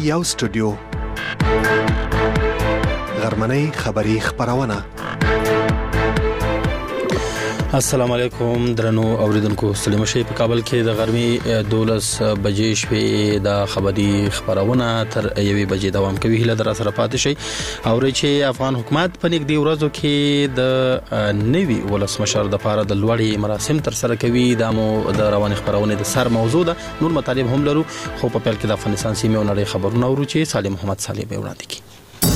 یو سټوډیو غرمنۍ خبری خبرونه. السلام علیکم درنو اوریدونکو، سلام شي. په کابل کې د غرمې 12 بجې شپې د خبري خبرونه تر 1 بجې دوام کوي. هله در سره پاتې شي او چې افغان حکومت په نږدې ورځو کې د نوي ولسمشر د لپاره د لوړې مراسم تر سره کوي. د روان خبرونه د سر موضوع ده. نور مطالب هم لرو، خو په پیل کې د افغانستان سیمه او نړۍ خبرونه ورو چې سالم محمد صالح به وړاندې کړي.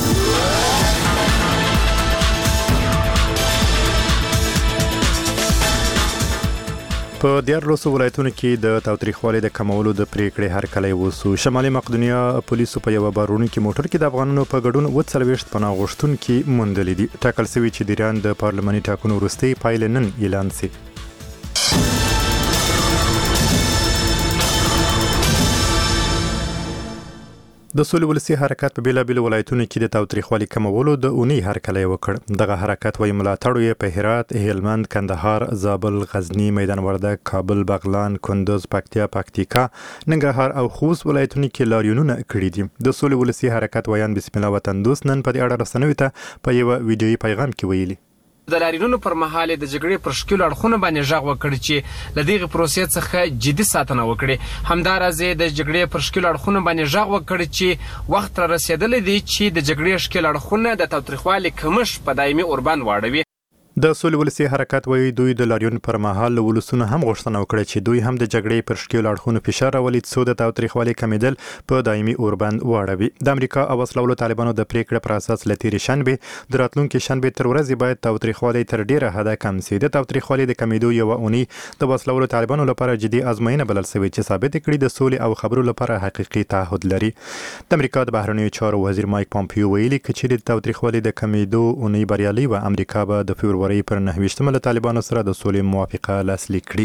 په 14 ولایتونو کې د تاوتریخوالي د کمولو د پریکړې هرکلی وسو. شمالي مقدونیا پولیسو په یو بارونکي موټر کې د افغانانو په ګډون 40 پناه غوښتونکي موندلي دي. ټاکل شوی چې د ایران د پارلماني ټاکنو وروستۍ پایلې نن اعلان شي. د سولې ولسي حرکت په بیلابیلو ولایتونو کې د تاوتریخوالي کمولو د اونۍ هرکلی وکړ. دغه حرکت وایي ملاتړ یې په هرات، هلمند، کندهار، زابل، غزنی، میدان وردګ، کابل، بغلان، کندوز، پکتیا، پکتیکا، ننګرهار او خوست ولایتونو کې لاریونونه کړي دي. د سولې ولسي حرکت ویان بسم الله وطن دوست نن په دې اړه رسنیو ته په یو ویډیويي پیغام کې ویلي د لاریونونو پر مهال د جګړې پر شکل اړخونه باندې ژغ وکړ چې لدغه پروسې څخه جدي ساتنه وکړي. همدارازه د جګړې پر شکل اړخونه باندې ژغ وکړ چې وخت را رسیدلی دی چې د جګړې شکل اړخونه د تاوتریخوالي کمش په دایمي اوربند واړوي. د سولې ولسي حرکت وایي دوی د لاریون پر مهال ولسونه هم غوښتنه وکړه چې دوی هم د جګړې پر شکل اړخونو فشار راولي څو د تاوتریخوالي کمیدل په دایمي اوربند واړوي. د امریکا او وسلوالو طالبانو د پریکړې پر اساس لتیری شنبه د راتلونکو شنبه تر ورځې باید تاوتریخوالي تر ډیره حده کم شي. د تاوتریخوالي د کمیدو یو اونۍ د وسلوالو طالبانو لپاره جدي ازموینه بلل شوې چې ثابت کړي د سولې او خبرو لپاره حقيقي تعهد لري. د امریکا د بهرنیو چارو وزیر مایک پامپیو ویلي چې د تاوتریخوالي د کمیدو اونۍ بریالي و. امریکا به د فبرवरी پر 9 له طالبانو سره د سولې موافقه لاسلیک کړي.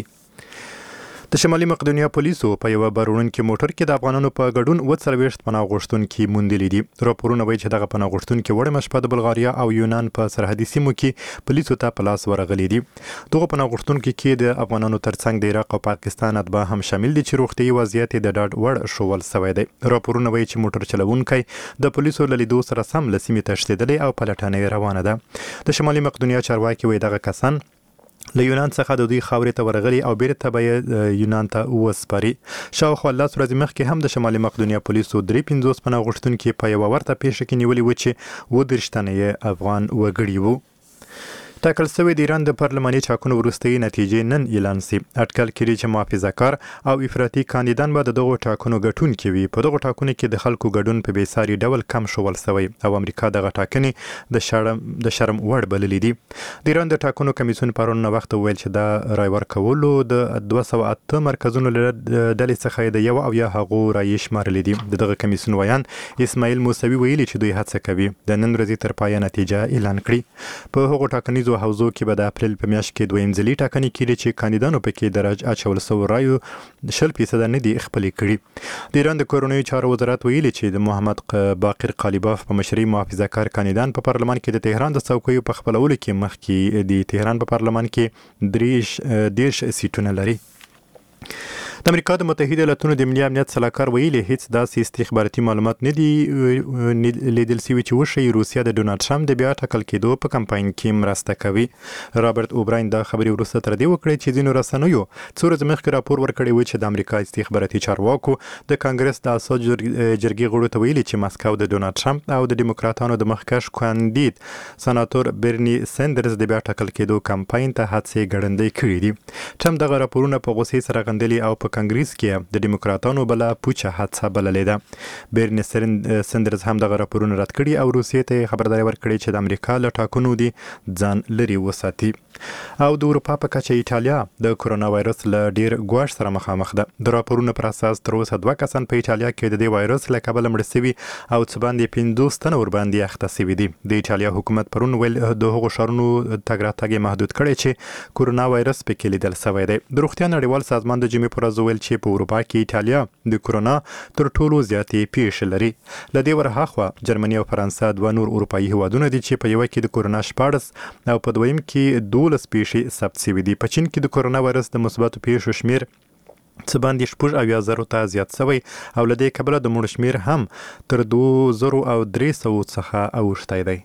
د شمالي مقدونیا پولیسو په یو بارونکي موټر کې د افغانانو په ګډون 40 پناه غوښتونکي موندلي دي. راپورونه وایي چې دغه پناه غوښتونکي وړه مشپه د بلغاریا او یونان په سرحدي سیمو کې پولیسو ته په لاس ورغلي دي. دغه پناه غوښتونکي کې د افغانانو ترڅنګ د عراق او پاکستان اتباع هم شامل دي چې روغتيایي وضعیت د ډاډ وړ شوول شوی دی. راپورونه وایي چې موټر چلوونکی د پولیسو له لیدو سره سم له سیمې تښتېدلی او پلټنه روانه ده. د شمالي مقدونیا چارواکي وایي دغه کسان له یونان څخه د دوی خاورې ته ورغلي او بیرته به یونان ته وسپاري. شاوخوا 10 ورځې مخکې هم د شمالي مقدونیا پولیسو 53 پناه غوښتونکي په یو ورته پیښه کې نیولي و چې 30 تنه افغان وګړي وو. ټاکل شوی د ایران د پارلماني ټاکنو وروستۍ نتیجې نن اعلان شي. اټکل کړي چې محافظه‌کار او افراطي کاندیدان به د دغو ټاکنو ګټونکي وي. په دغو ټاکنو کې د خلکو ګډون په بیساري ډول کم شول شوی او امریکا دغه ټاکنې د شرم وړ بللې دي. د ایران د ټاکنو کمیسیون پرون وخت ویل چې دا رای ورکولو د 208 مرکزونو له ډلې څخه د یو او یا هغو رای شمارلې دي. دغه کمیسیون ویان اسماعیل موسوي ویلي چې دوی هڅه کوي د نن ورځې تر پایه نتیجه اعلان کړي. په هغو ټاکنیزو حوزو کې به د اپریل په میاشت کې دویم ځلي ټاکنې کېږي چې کاندیدانو پکې درج اچول شوی رایو 0% نه دي خپلې کړي. د ایران د کورنیو چارو وزارت ویلي چې د محمد باقر قالیباف په مشرۍ محافظه‌کار کاندیدان په پارلمان کې د تهران د څوکیو په خپلولو کې مخکې د تهران په پارلمان کې 30 سیټونه لري. د امریکا د متحده ایالاتونو د ملي امنیت سلاکار ویلي هیڅ داسې استخباراتي معلومات نه دي لیدل شوي چې وښیي روسیا د ډونالد ټرمپ د بیا ټاکل کېدو په کمپاین کې مرسته کوي. رابرټ اوبراین دا خبري وروسته تر دې وکړې چې ځینو رسنیو څو ورځې مخکې راپور ورکړی و چې د امریکا استخباراتي چارواکو د کانګرس د اساسي جرګې غړو ته ویلي چې مسکو د ډونالد ټرمپ او د دیموکراتانو د مخکښ کاندید سناتور برني سندرز د بیا ټاکل کېدو کمپاین ته هڅې ګړندۍ کړې دي. ټرمپ دغه راپورونه په غوسې سره غندلي او په کانګریس کې د دیموکراتانو بلا پوچه حادثه بللې ده. برني سندرز هم دغه راپورونه رد کړي او روسیې ته خبرداري ورکړي چې د امریکا له ټاکنو دي ځان لري وساتي. او د اروپا په کچه ایټالیا د کرونا وایرس له ډیر ګواښ سره مخامخ ده. د راپورونو پر اساس تر اوسه 2 کسان په ایټالیا کې د دې وایرس له کبله مړ شوي او څه باندې 50 تنه ور باندې اخته شوي دي. د ایټالیا حکومت پرون ویل د هغو ښارونو تګ راتګ محدود کړي چې کرونا وایرس پکې لیدل شوی دی. د روغتیا نړیوال سازمان د جمعې پر ورځ ویل چې په اروپا کې ایټالیا د کرونا تر ټولو زیاتې پیښې لري. له دې ورهاخوا جرمني او فرانسه 2 نور اروپایي هیوادونه دي چې په یو کې د کرونا 14 او په دویم کې 12 پیښې ثبت شوي دي. په چین کې د کرونا وایرس د مثبتو پیښو شمیر څه باندې 80,000 ته زیات شوی او له دې کبله د مړو شمیر هم تر 2,300 څخه اوښتی دی.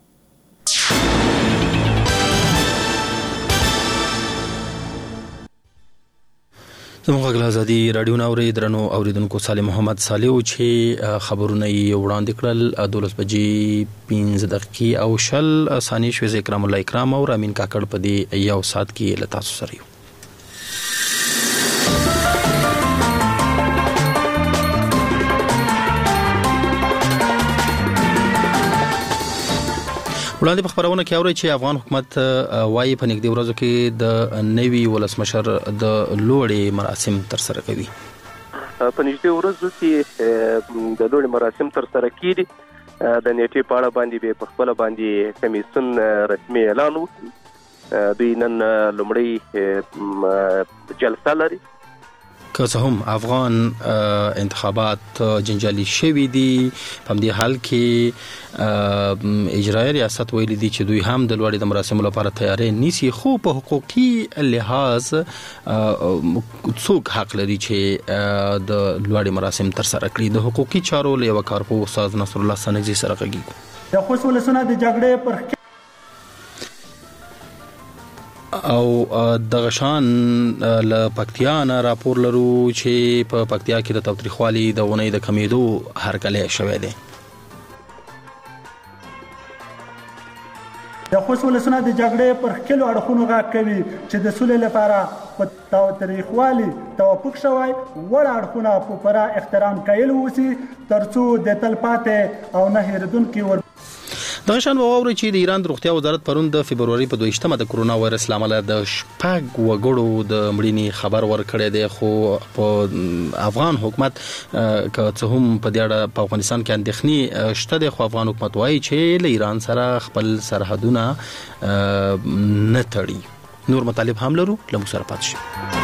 زموږ غږ ازادي رادیو ناوري درنو اوریدونکو سالم محمد صالح چې خبرونه یې وړاندې کړل 12 بجې 15 دقیقې او 0 ثانیې شوې. اکرام الله اکرام او امین کاکړ په دې یو سات کې له تاسو سره یو. وړاندې په خبرونه کې اوري چې افغان حکومت وايي په نږدې ورځو کې د نوي ولسمشر د لوړې مراسم تر سره کوي. په نږدې ورځو کې د لوړې مراسم تر سره کیږي. د نیټې په اړه باندې په خپل باندې کمیسیون رسمي اعلان وکړ. دوی نن لومړی جلسه لري. که څه هم افغان انتخابات جنجالي شوي دي، په دې حال کې اجرایي ریاست ویلي دي چې دوی هم د لوړې د مراسمو لپاره تیاری نیسي، خو په حقوقي لحاظ څوک حق لري چې د لوړې مراسم تر سره کړي. د حقوقي چارو له یو کارپوه استاد نصر الله سنگزي سره غږیږو. د خوست ولسونه د جګړې پر او د غشان ل پکتیا نه راپور لرو چې په پکتیا کې د تاوتریخوالي د ونې د کمیدو هرکلی شوی دی. د خوست ولسونه د جګړې پر خپلو اړخونو غږ کوي چې د سولې لپاره په تاوتریخوالي توافق شوی وړ اړخونه په پوره احترام کایل وسی ترڅو د تلپاتې او نه هېرېدونکي د غشان واوري چې د ایران د روغتیا وزارت پرون د فبرवरी په 22مه د کرونا وایرس لامل د شپږ وګړو د مړینې خبر ورکړی دی. خو په افغان حکومت که څه هم په دې اړه په افغانستان کې اندېښنې شته دي، خو افغان حکومت وایي چې له ایران سره خپل سرحدونه نه تړي. نور مطالب هم لرو، له موږ سره پاتې شئ.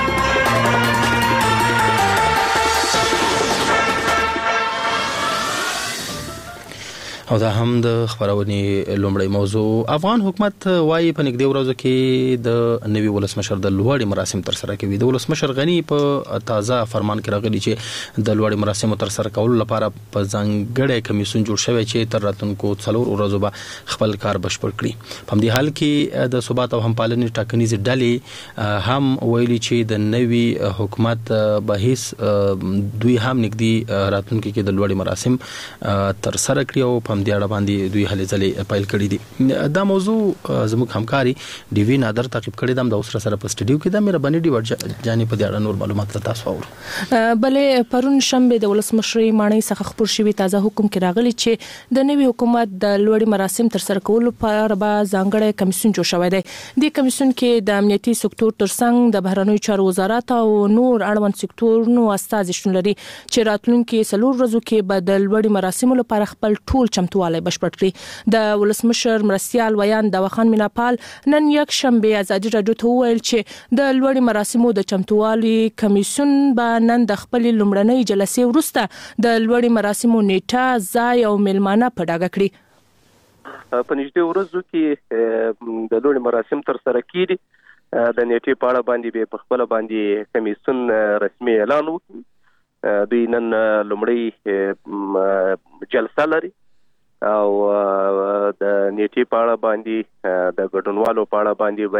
او دا هم د خبرونې لومړی موضوع. افغان حکومت وايي په نږدې ورځو کې د نوي ولسمشر د لوړې مراسم تر سره کوي. د ولسمشر غنی په تازه فرمان کې راغلی چې د لوړې مراسم تر سره کولو لپاره په ځانګړی کمیسیون جوړ شوی چې تر راتلونکو 4 ورځو به خپل کار بشپړ کړي. په دې حال کې د ثبات او همپالنې ټاکنیزې ډلې هم ویلي چې د نوي حکومت به هیڅ دوی هم نږدې راتلونکو کې د لوړې مراسم تر سره کړي او په دې اړه باندې دوی هلې ځلې پایل کړې دي. دا موضوع زموږ همکاري ډي وی نادر تعقیب کړی د اوسره سره په سټډیو کې د مهرباني ډي ورجاني په دې اړه نور معلومات تاسو اورو. بلې پرون شنبه د ولسمشري ماڼۍ څخه خبر شوی تازه حکم کې راغلی چې د نوي حکومت د لوړې مراسم تر سره کولو لپاره به ځانګړی کمیسیون جوړ شوی دی. د کمیسیون کې د امنیتي سکتور ترڅنګ د بهرنیو چارو وزارت او نور اړوند سکتورونو استازي شتون لري چې راتلونکي 4 ورځو کې به د لوړې مراسم لپاره خپل ټول چمتووالی بشپړ کړي. د ولسمشر مرستيال ویان داوخان میناپال نن یک شنبه ازادي رادیو ته وویل چې د لوړې مراسمو د چمتووالي کمیسیون به نن د خپل لومړنۍ جلسې وروسته د لوړې مراسمو نیټه، ځای او میلمانه په ډاګه کړي. په نږدې ورځو کې د لوړې مراسم تر سره کیږي. د نیټې په اړه باندې په خپل باندې کمیسیون رسمي اعلان وکړ. دوی نن لومړی جلسه لري او د نیټې په اړه باندې د ګډونوالو په اړه باندې به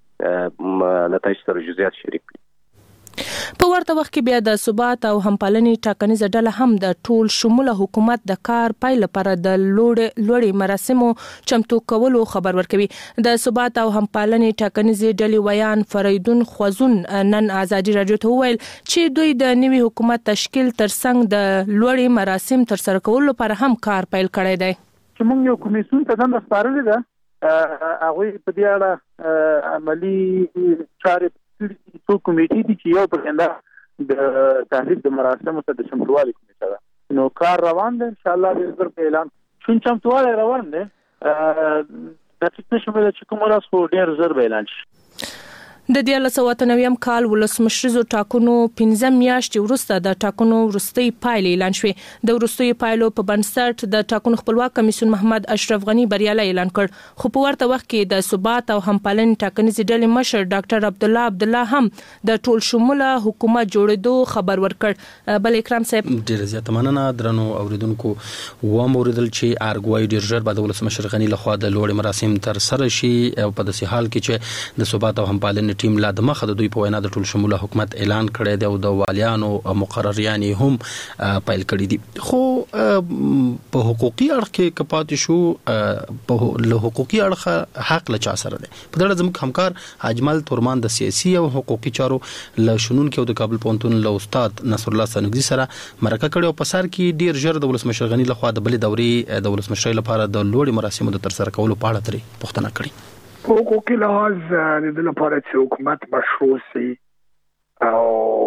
نتایج سره جزئیات شریک کړي. په ورته وخت کې بیا د ثبات او همپالنې ټاکنیزه ډله هم د ټول شموله حکومت د کار پای لپاره د لوړې مراسمو چمتو کولو خبر ورکوي. د ثبات او همپالنې ټاکنیزه ډلې ویان فریدون خوازون نن ازادي رادیو ته وویل چې دوی د نوي حکومت تشکیل ترڅنګ د لوړې مراسم تر سره کولو لپاره هم کار پیل کړی دی. چې موږ یو کمیسیون ته دنده سپارلې ده، هغه په دې اړه عملی چارې څو کمیټې دي چې یو پرنده د تحریک د مراسمو ته د چمتووالي کمیټه ده. نو کار روان دی، ان شاء الله به زر په اعلان شون چمتووالی روان دی. د ټیک نشم ویل چې کوم راز خو ډیر زر به اعلان شي. د 1990 کال ولسمشریزو ټاکنو 15 میاشتې وروسته د ټاکنو وروستۍ پایلې اعلان شوې. د وروستیو پایلو په بنسټ د ټاکنو خپلواک کمیسیون محمد اشرف غنی بریالی اعلان کړ، خو په ورته وخت کې د ثبات او همپالنې ټاکنیزې ډلې مشر ډاکټر عبدالله هم د ټول شموله حکومت جوړېدو خبر ورکړ. بل اکرام صاحب ډیره زیاته مننه. درنو اوریدونکو وموریدل چې ارګوای ډیر ژر بعد ولسمشر غنی لخوا د لوړ مراسم تر سره شي او په داسې حال کې چې د ثبات او همپالنې ټیم لا د مخه د دوی په وینا د ټول شموله حکومت اعلان کړی دی او د والیانو مقرریان هم پیل کړی دي. خو په حقوقي اړخ کې کپات شو، په له حقوقي اړخ حق له چا سره دی. په دغه زموږ همکار اجمل تورمان د سیاسي او حقوقي چارو له شنون کې د کابل پوهنتون له استاد نصر الله سنگزي سره مرکه کړې او په سر کې ډیر ژر د ولسمشر غنی لخوا د بلې دورې د ولسمشر لپاره د لوړ مراسمو د تر سره کولو په اړه ترې پوښتنه کړې. حقوقي لحاظ د لپاره چې حکومت مشروع سي او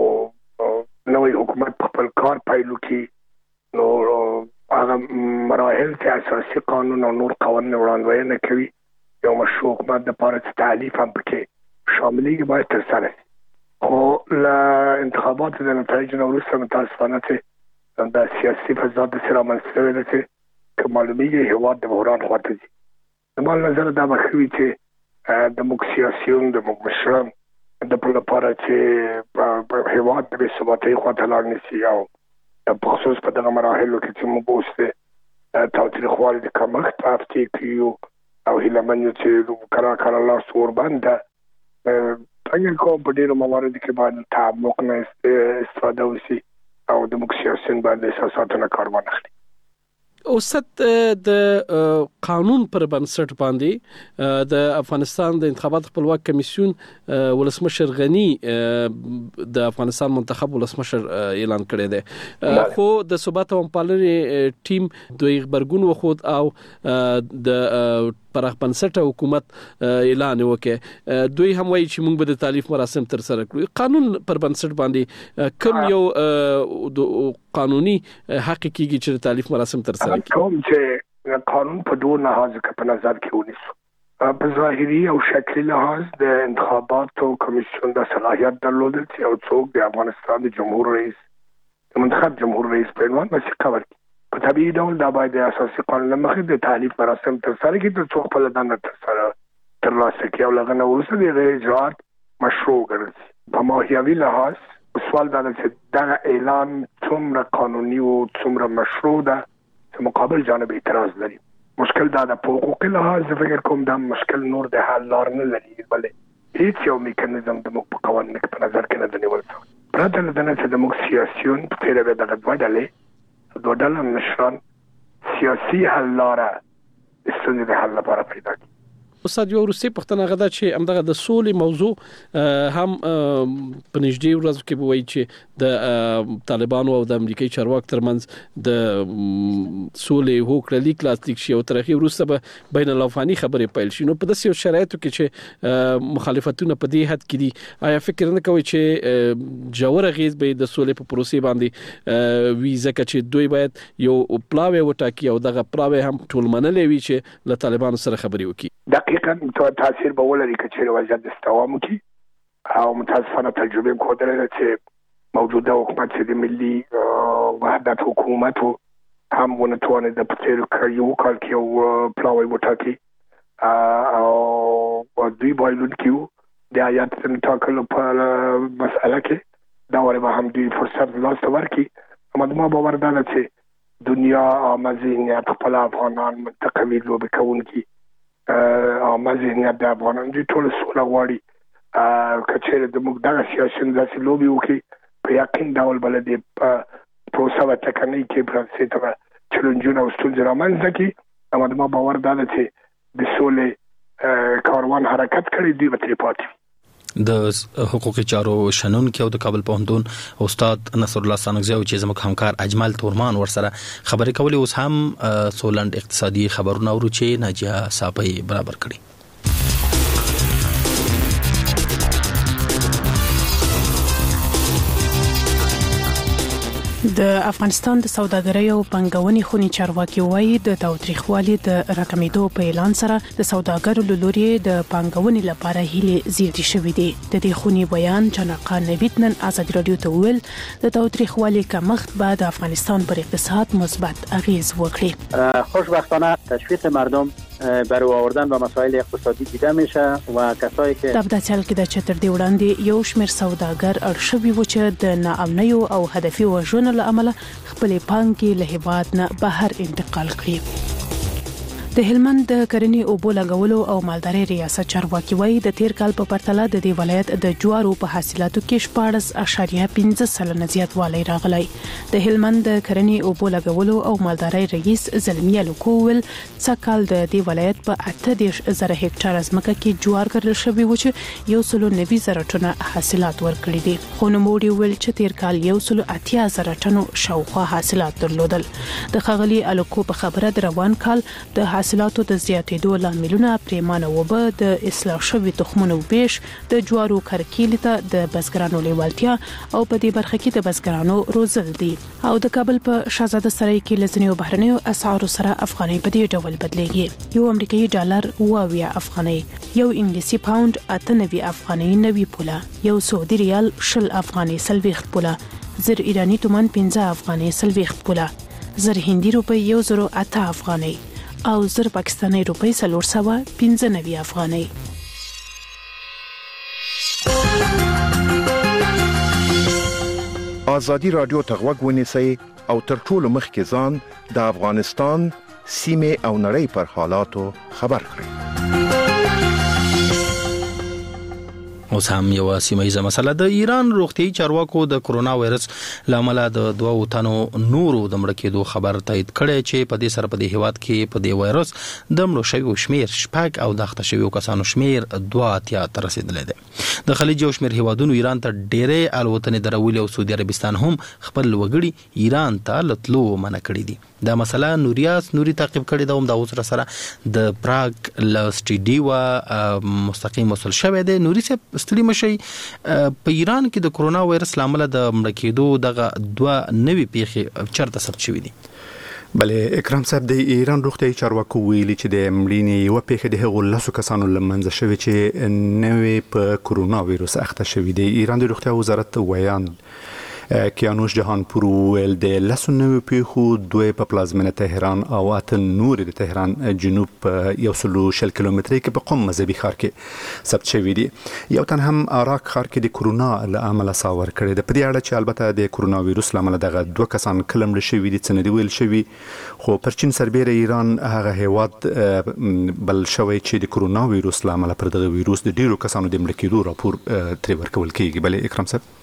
نوې حکومت په خپل کار پیلو کې نو هغه مراحل چې اساسي قانون او نور قوانين وړاندوینه کوي، یو مشروع حکومت د لپاره چې تعلیف هم پکې شاملېږي باید تر سره شي. خو له انتخاباتو د نتایجو وروسته متاسفانه چې د سیاسي فضا د سره منځته شوې ده چې معلومیږي هېواد د بحران خواته ځي. د مال نظر دا مخوي چې د مکسیاسیون د مشران د په لپاره چې په هېواد د ثباتي خواته لاړ نشي او په خصوص په دغه مراحلو کې چې موږ اوس تاوتریخوالي د کمښت افتې کیو او هیلمن چې کله لاس ور باندې څنګه کوم په ډیرو مواردو کې باید تعمق نه استفاده وشي او د مکسیاسیون باندې اساساتونه کار وانخلي. اوسط د قانون پر بنسټ باندې د افغانستان د انتخابات خپلواک کمیسیون ولسمشر غنی د افغانستان منتخب ولسمشر اعلان کړی دی، خو د ثبات او همپالنې ټیم دوی خبرګون وخود او د پراخ بنسټه حکومت اعلان وکړ. دوی هم وایي چې موږ به د تعلیف مراسم تر سره کړو. قانون پر بنسټ باندې کوم یو قانوني حق کیږي چې د تعلیف مراسم تر سره کړي؟ کوم چې قانون په دوه لحاظ کې په نظر کې ونیسو. په ظاهري او شکلي لحاظ د انتخاباتو کمیسیون د صلاحیت درلودل چې یو څوک د افغانستان د جمهور رئیس د منتخب جمهور رئیس په عنوان وثیقه ورکړي. په طبیعي ډول دا باید د اساسي قانون مخې د تعلیف مراسم تر سره کړي تر څو خپل دنده ترلاسه کړي او لغه نه وروسته د اجراات مشروع ګرځي. په ماهیوي لحاظ سوال دا چې دا اعلان څومره قانوني او څومره مشروع ده چې مقابل جانب اعتراض لري. مشکل دا د حقوقي لحاظ فکر کوم دا مشکل نور د حل لار نه لري، بلې هیڅ یو میکانیزم د موږ په قوانینو کې په نظر کې نه دی نیول شوی. پرته له دې چې د موږ سیاسيون په تیره به دغه دوه ډله مشران سیاسي حل لاره ستونزې د حل لپاره پیدا کړي. استاد یو روسي پښتنه غدا چې همدغه د سولې موضوع هم په نږدې ورځو کې وایي چې د طالبانو او د امریکایي چارواکو ترمنځ د سولې هوکړه لیک لاسلیک شي او تر اخر وروسته به بین الافغاني خبرې پیل شي. نو په داسې شرایطو کې چې مخالفتونه په دې حد کې دي، آیا فکر نه کوي چې جوړ غیز به د سولې په پروسې باندې وی ځکه چې دوی باید یو پلاوی وټاکي او دغه پلاوی هم ټول منلې وي چې له طالبانو سره خبرې وکړي؟ دقیقاً تاثیر به ولري که چیرې وضعیت استوام وکړي او متاسفانه تجربه ښودلې ده چې موجوده حکومت چې د ملي وحدت حکومت هم ونتواني د پتیرو یو کال کې یو پلاوی وټاکي او دوی بایلون کیو د آیات ټاکلو په مسأله کې دا وره به هم دوی فرصت لاس ورکړي. اما ما باور ده چې دنیا امازینیت خپل افغانان منتقمي لوبې کوونکي امازینیت د افغانان دوی ټول سوله غواړي. کچېره د موږ دغه سیاسيون داسې لوبې وکړي په یقین ډول بل د پروسه و تکنیک کې پرنسي ته چیلنجونه او ستونزې رامنځته کړي. اما ما باور ده چې د سولې کاروان حرکت کړي دوی به ترې پاتې. د حقوقي چارو شنن کې او د کابل پوهنتون استاد نصر الله سنگزي او چې زموږ همکار اجمل تورمان ورسره خبرې کولې. اوس هم سولند اقتصادي خبرونه ورو چې ناجیه صاحب برابر کړي. د افغانستان د سوداګرۍ او پنګونې خونی چارواکي وایي د تاوتریخوالي د راکمېدو په اعلان سره د سوداګرو له لوري د پنګونې لپاره هیله زیاتې شوې دي. د دې خونی بیان جنقا نوید نن آزاد رادیو ته ویل د تاوتریخوالي کمښت به د افغانستان پر اقتصاد مثبت اغیز وکړي. خوشبختانه تشویق مردم برای آوردن به مسائل اقتصادی دیده میشه و کسایی که د بداتل کې د چتر دی وړاندې یو شمېر سوداګر اړشوي و چې د ناامنیو او هدفي وژنو له امله خپل پانګې له هیواد نه بهر انتقال کړي. د هلمند د کرنې اوبو لګولو او مالدارۍ ریاست چارواکي وایي د تیر کال په پرتله د دې ولایت د جوارو په حاصلاتو کې 14.5% زیاتوالی راغلی. د هلمند د کرنې اوبو لګولو او مالدارۍ رئیس زلمیه لوکول څکل د دې ولایت په 18,000 هکټار ځمکه کې جوار کرل شوی و چې 190,000 ټنه حاصلات ورکړي دي. خو نوموړي ویل چې تیر کال 180,000 ټنو شاوخوا حاصلات درلودل. د خغلی الکو په خبره د روان کال د حاصلاتو د زیاتېدو لاملونه پریمانه وبه د اصلاح شوي تخمونو ویش د جوارو کرکیل ته د بزګرانو لیوالتیا او په دې برخه کې د بزګرانو روزل دي. او د کابل په شاهزاده سرای کې لزنیو بهرنیو اسعارو سره افغاني په دې ډول بدلېږي. یو امریکایي ډالر 2 افغاني، یو انګلیسي پاوند 98 افغاني 90 پوله، یو سعودي ریال 20 افغاني 40 پوله، زر ایرانی تومان 15 افغاني 40 پوله، زر هندي روپی 108 افغاني او زر پاکستانی روپی 495 افغاني. آزادی رادیو ته غوږ ونیسئ او تر ټولو مخکې ځان د افغانستان سیمې او نړۍ پر حالاتو خبر کړئ. اوس هم یو سیمایي مسله د ایران روغتيایي چارواکو د کرونا وایرس لامل د 2 تنو نورو د مړ کېدو خبر تایید کړي چې په دې سره په دې هیواد کې په دې وایرس د مړو شویو شمیر شپږ او د اخته شویو کسانو شمیر 2 ته رسیدلی دی. د خلیج یو شمیر هیوادونو ایران ته ډېرې الوتنې درولې او سعودي عربستان هم خپل وګړي ایران ته لتلو منع کړي دي. دا مسله نوري تعقیب کړي دا هم د اوسره سره د پراګ لسټډیوا مستقیم وصل شوی دی. نوري څه ستړي مشي په ایران کې د کرونا وایرس لامل د مړ کېدو دغه 2 نوي پیښې چرته ثبت شوې دي. بلې اکرام صاحب د ایران روغتيایي چارواکو ویلي چې د مړینې یو پیښه د هغو لاسو کسانو لمنځه شوی چې نوې په کرونا وایرس اخته شوی دی. ایران د روغتیا وزارت ویان کیانوش جهانپور ویل د لاسو نوې پیښو 2 په پلازمینه تهران او 8 نور د تهران جنوب په 160 کیلومتري کې په قم مذهبي ښار کې ثبت شوی دی. یو تن هم عراق ښار کې د کرونا له امله ساور کړی دی. په دې اړه چې البته د کرونا وایرس له امله دغه 2 کسان کلم شوی دي څنګه ویل شوی، خو پر چین سربېره ایران هغه هیواد بل شوی چې د کرونا وایرس له امله پر دغه وایرس د ډیرو کسانو د مړ کېدو راپور ترې ورکول کیږي. بلې اکرام صاحب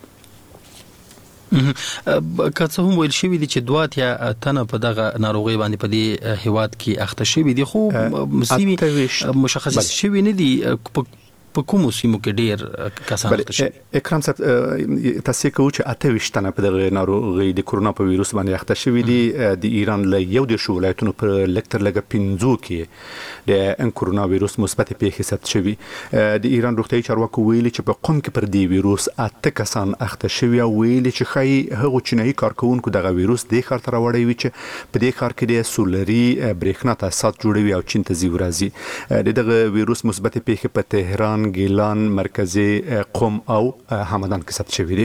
که څه هم ویل شوی دي چې 2 تنه په دغه ناروغي باندې په دې هیواد کې اخته شوی دي، خو سیمې مشخص شوی نه دي په کومو سیمو کې ډیر کسان اخته شوي. اکرام صاحب تاسو کوو چې 28 تنه په دغه ناروغي د کرونا په وایرس باندې اخته شوي دي. د ایران له یو د ولایتونو پر لکتر لګه 15 کې د کرونا وایرس مثبت پیښې ثبت شوي. د ایران روغتيایي چارواکو ویلي چې په قم کې پر دې وایرس 8 کسان اخته شوي او ویلي چې خای هغه چینایي کارکونکو دغه وایرس د ښار ته راوړی وي چې په دې ښار کې د سولري برېښنا تاسیسات جوړوي او چین ته ځي ورځي. دغه وایرس مثبت پیښې په تهران، ګیلان، مرکزي قم او همدان کې ثبت شوی دی.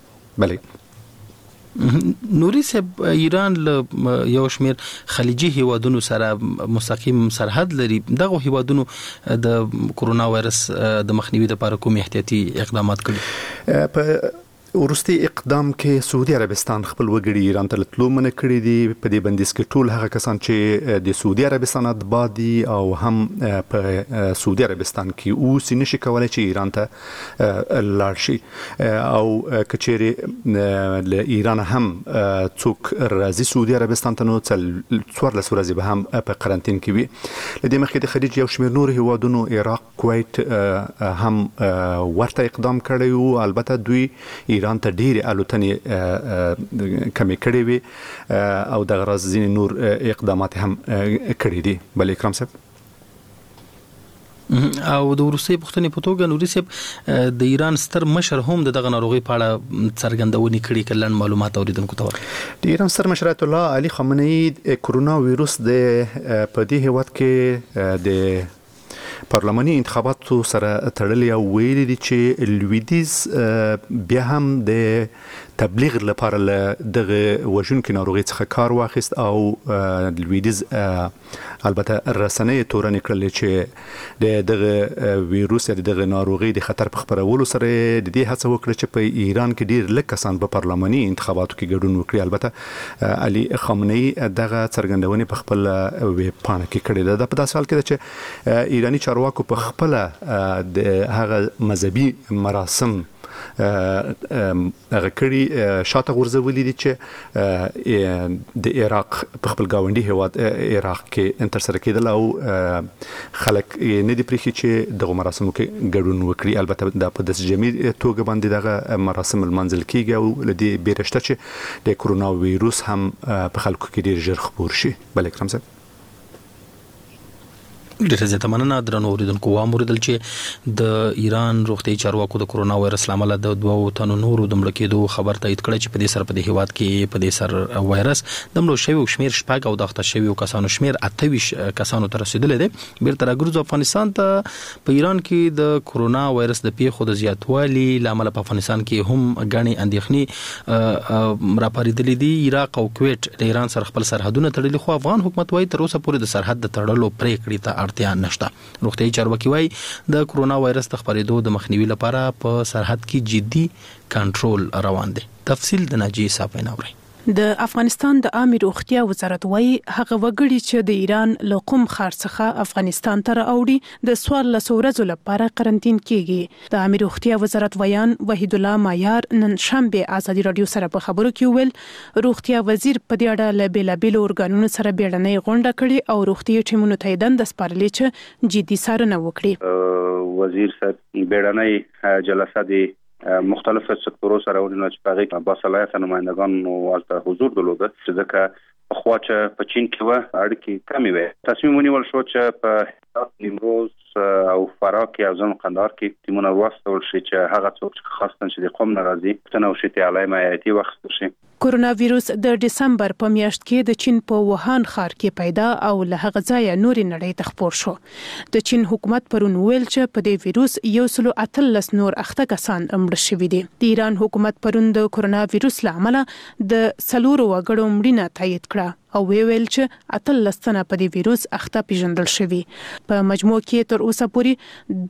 بلې نوري صاحب ایران له یو شمیر خلیجي هیوادونو سره مستقیم سرحد لري. دغه هیوادونو د کرونا وایرس د مخنیوي لپاره کوم احتیاطي اقدامات کړي؟ په ورستي اقدام کې سعودي عربستان خپل وګړي ایران ته تلو منع کړی دي. په دې بندیز کې ټول هغه کسان چې د سعودي عربستان اتباع دي او هم په سعودي عربستان کې اوسې نشي کولای چې ایران ته لاړ شي او کچېرې له ایران هم څوک راځي سعودي عربستان ته نو 14 ورځې به هم په قرنټین کې وي. لدې مخکې د خلیج یو شمېر نور هیوادونو عراق، کویت هم ورته اقدام کړی وو. البته دوی ایران ته ډېرې الوتنې کمې کړې وي او د غرض ځینې نور اقدامات هم کړي دي. بل اکرام صاحب او د روسي پښتنې په توګه نوري سیب د ایران ستر مشر هم دغه ناروغي په اړه څرګندونې کړې کلن معلومات اوریدونکو ته ورکړي. د ایران ستر مشر آیت الله علي خامنه‌ای کرونا وایروس د په دې هیواد کې د پارلماني انتخاباتو سره تړلې او ویلي دي چې لویدیز بیا هم د تبلیغ لپاره دغه وژونکو ناروغي څخه کار واخیست او لویدیز البته رسنۍ تورن کړل چې دغه وایروس یا دغه ناروغي د خطر په خبرولو سره د دې هڅه وکړه چې په ایران کې ډیر لږ کسان په پارلماني انتخاباتو کې ګډون وکړي. البته علي خامنه‌ای دغه څرګندونې په خپل ویب پاڼه کې کړې ده. په داسې حال کې ده چې ایرانی چارواکو په خپل د هغه مذهبي مراسم هغه کړي شاته غورځولې دي چې د عراق په خپل گاونډي هیواد عراق کې تر سره کېدل او خلک نه دي پرېښي چې دغه مراسمو کې ګډون وکړي. البته د په داس جمعي توګه باندې دغه مراسم المنزل کېږي او لدی بیرشته چې د کرونا وایروس هم په خلکو کې ډیر ژر خپور شي. بل اکرم صاحب ډیره زیاته مننه. درنو اوریدونکو واوریدل چې د ایران روغتي چارواکو د کرونا وایرس لامل د 2 تنو نورو د مړ کېدو خبر تایید کړ چې په دې سره په دې هیواد کې په دې سر وایرس د مړو شویو شمیر شپږ او د اخته شویو کسانو شمیر 28 کسانو ته رسیدلی دی. بیرته راګرځو افغانستان ته. په ایران کې د کرونا وایرس د پیښو د زیاتوالي لامل په افغانستان کې هم غني اندېښنې راپاریدلې دي. عراق او کویت د ایران سره خپل سرحدونه تړلي خو افغان حکومت وايي تر اوسه پورې د سرحد د تړلو پریکړې ته اړتیا نشته. روغتي چارواکي وايي د کرونا وایرس د خپرېدو د مخنیوي لپاره په سرحد کې جدي کنټرول روان دی. تفصیل د ناجی صاحب ناوړي. د افغانستان د عامه روغتیا وزارت وايي هغه وګړي چې د ایران له قم ښار څخه افغانستان ته راوړي د 14 ورځې لپاره قرنټین کیږي. د عامه روغتیا وزارت ویان وحید الله مایار نن شنبه ازادي رادیو سره په خبرو کې ویل روغتیا وزیر په دې اړه له بیلابیل اورګانونو سره بیړنۍ غونډه کړې او روغتي ټیمونو ته دند سپارلې چې جدي څارنه وکړي. وزیر صاحب بیړنۍ جلسه دی مختلف سکتورو سره ورنه چې هغه باصلاحیت نمائندگان او البته حضور درلوده چې ځکه خو چې په چین کې و اړیکې کمې وې. تصمیم ونیول شو چې په نیمروز او فراه کې او ځم قندهار کې تیمونه واستول شي چې هغه څوک چې خاصتن چې د قوم ناراضي تنو شي ته علامه ایتي وخت شي. کرونا وایروس د دسمبر په میاشت کې د چین په ووهان ښار کې پیدا او له هغه ځایه نورې نړۍ ته خپور شو. د چین حکومت پرون ویل چې په دې وایروس 113 نور اخته کسان مړ شوي دي. د ایران حکومت پرون د کرونا وایروس لامل د 4 وګړو مړینه تایید کړه او ویل چې 18 تنه په دې وایروس اخته پیژندل شوي. په مجموع کې تر اوسه پورې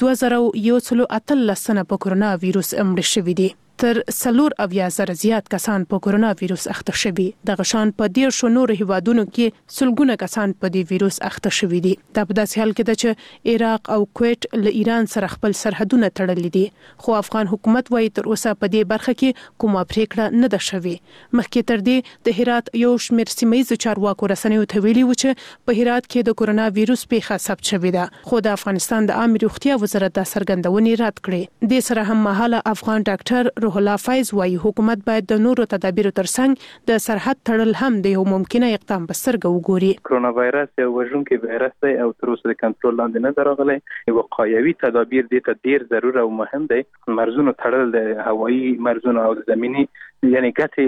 2113 تنه په کرونا وایروس مړ شوي دي. تر 4,000 زیات کسان په کرونا وایروس اخته شوي. د غشان په 1.5 نور هیوادونو کې سلګونه کسان په دې وایروس اخته شوي دي. دا په داسې حال کې ده چې عراق او کویت له ایران سره خپل سرحدونه تړلي دي خو افغان حکومت وايي تر اوسه په دې برخه کې کومه پریکړه نه ده شوې. مخکې تر دې د هرات یو شمېر سیمایي چارواکو رسنیو ته ویلي و چې په هرات کې د کرونا وایروس پیښه ثبت شوې ده خو د افغانستان د عامه روغتیا وزارت د څرګندونې رد کړې. د سره هم مهاله افغان ډاکټر روح الله فایز وايي حکومت باید د نورو تدابیرو ترڅنګ د سرحد تړل هم د یو ممکنه اقدام په سترګه وګوري. کرونا وایرس یو وژونکی وایرس دی او تر اوسه د کنټرول لاندې نه راغلی. وقایوي تدابیر دي ته ډیر ضروري او مهم دي. مرزونه تړل د هوایي مرزونه او زمینی یعنی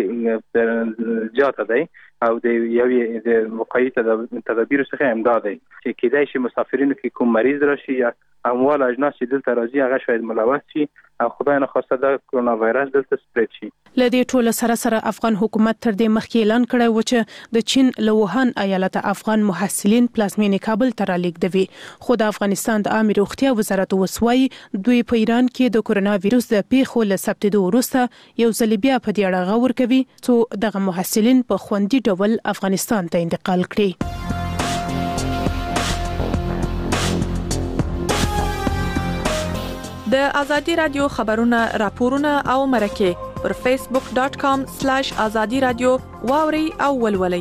ګټه زیاته دی او د یوې د وقایي تدابیر څخه امداد دی چې کېدای شي مسافرینو کې کوم مریض راشي یا اموال اجناس چې دلته راځي هغه شاید ملوث شي او خدای نه خواسته د کرونا وایرس دلته سپریډ شي. لدې ټول سره افغان حکومت تر دې مخکې اعلان کړی و چې د چین له ووهان ایالت افغان محصلین پلازمینې کابل ته رالیږدوي خو د افغانستان د عامه روغتیا وزارت وسوي دوی په ایران کې د کرونا وایروس د پیښو له ثبتېدو وروسته یو ځل بیا په دې اړه غور کوي چې دغه محصلین په خوندي ډول افغانستان ته انتقال کړي. د ازادي رادیو خبرونه راپورونه او مرکه پر facebook.com/azadi radio واوري او ولولي.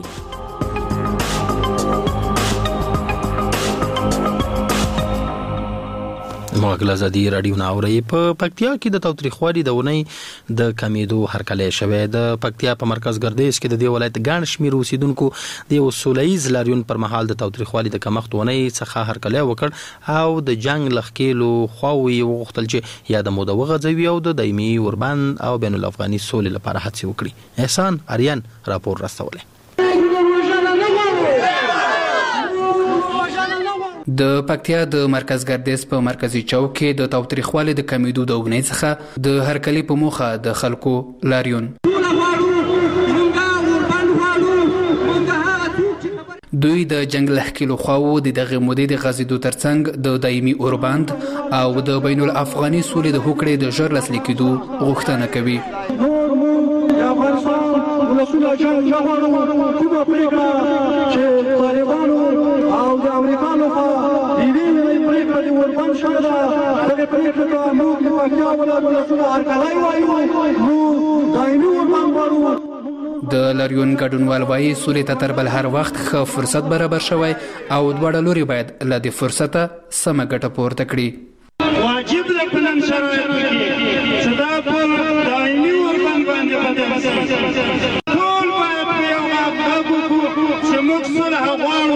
موږ ازادي رادیو ناوړي په پکتیا کې د تاوتریخوالي د ونی د کمیدو هرکلی شوه. د پکتیا په مرکز ګردیز کې د دې ولایت ګڼ شمېر اوسیدونکو د وسولایز لاریون پر مهال د تاوتریخوالي د کمښت ونی څخه هرکلی وکړ او د جنگ لخکېلو خواوي وغوښتل چې یا د موده وغځوي او د دایمي اوربند او بین الافغاني سولې لپاره هڅې وکړي. احسان اریان راپور راستولی. د پکتیا د مرکز ګردیز په مرکزی چوک کې د تاوتریخوالي د کمیدو د ونی څخه د هرکلی په موخه د خلکو لاریون. دوی د جنگ لهکلو خواو د دغه مودې د غزیدو ترڅنګ د دایمي اوربند او د بین الافغاني سولې د هوکړې د ژر لاسلیک کېدو غوښتنه کوي. د لاریون ګډونوال وایي سولې ته تر بل هر وخت ښه فرصت برابر شوی او دواړه لوري باید له دې فرصته سمه ګټه پورته کړي. واجب ده په نن شرایطو کې چې دا په دایمي اوربند باندې بدل شي. ټول باید په یو غږ وکړو چې موږ صلح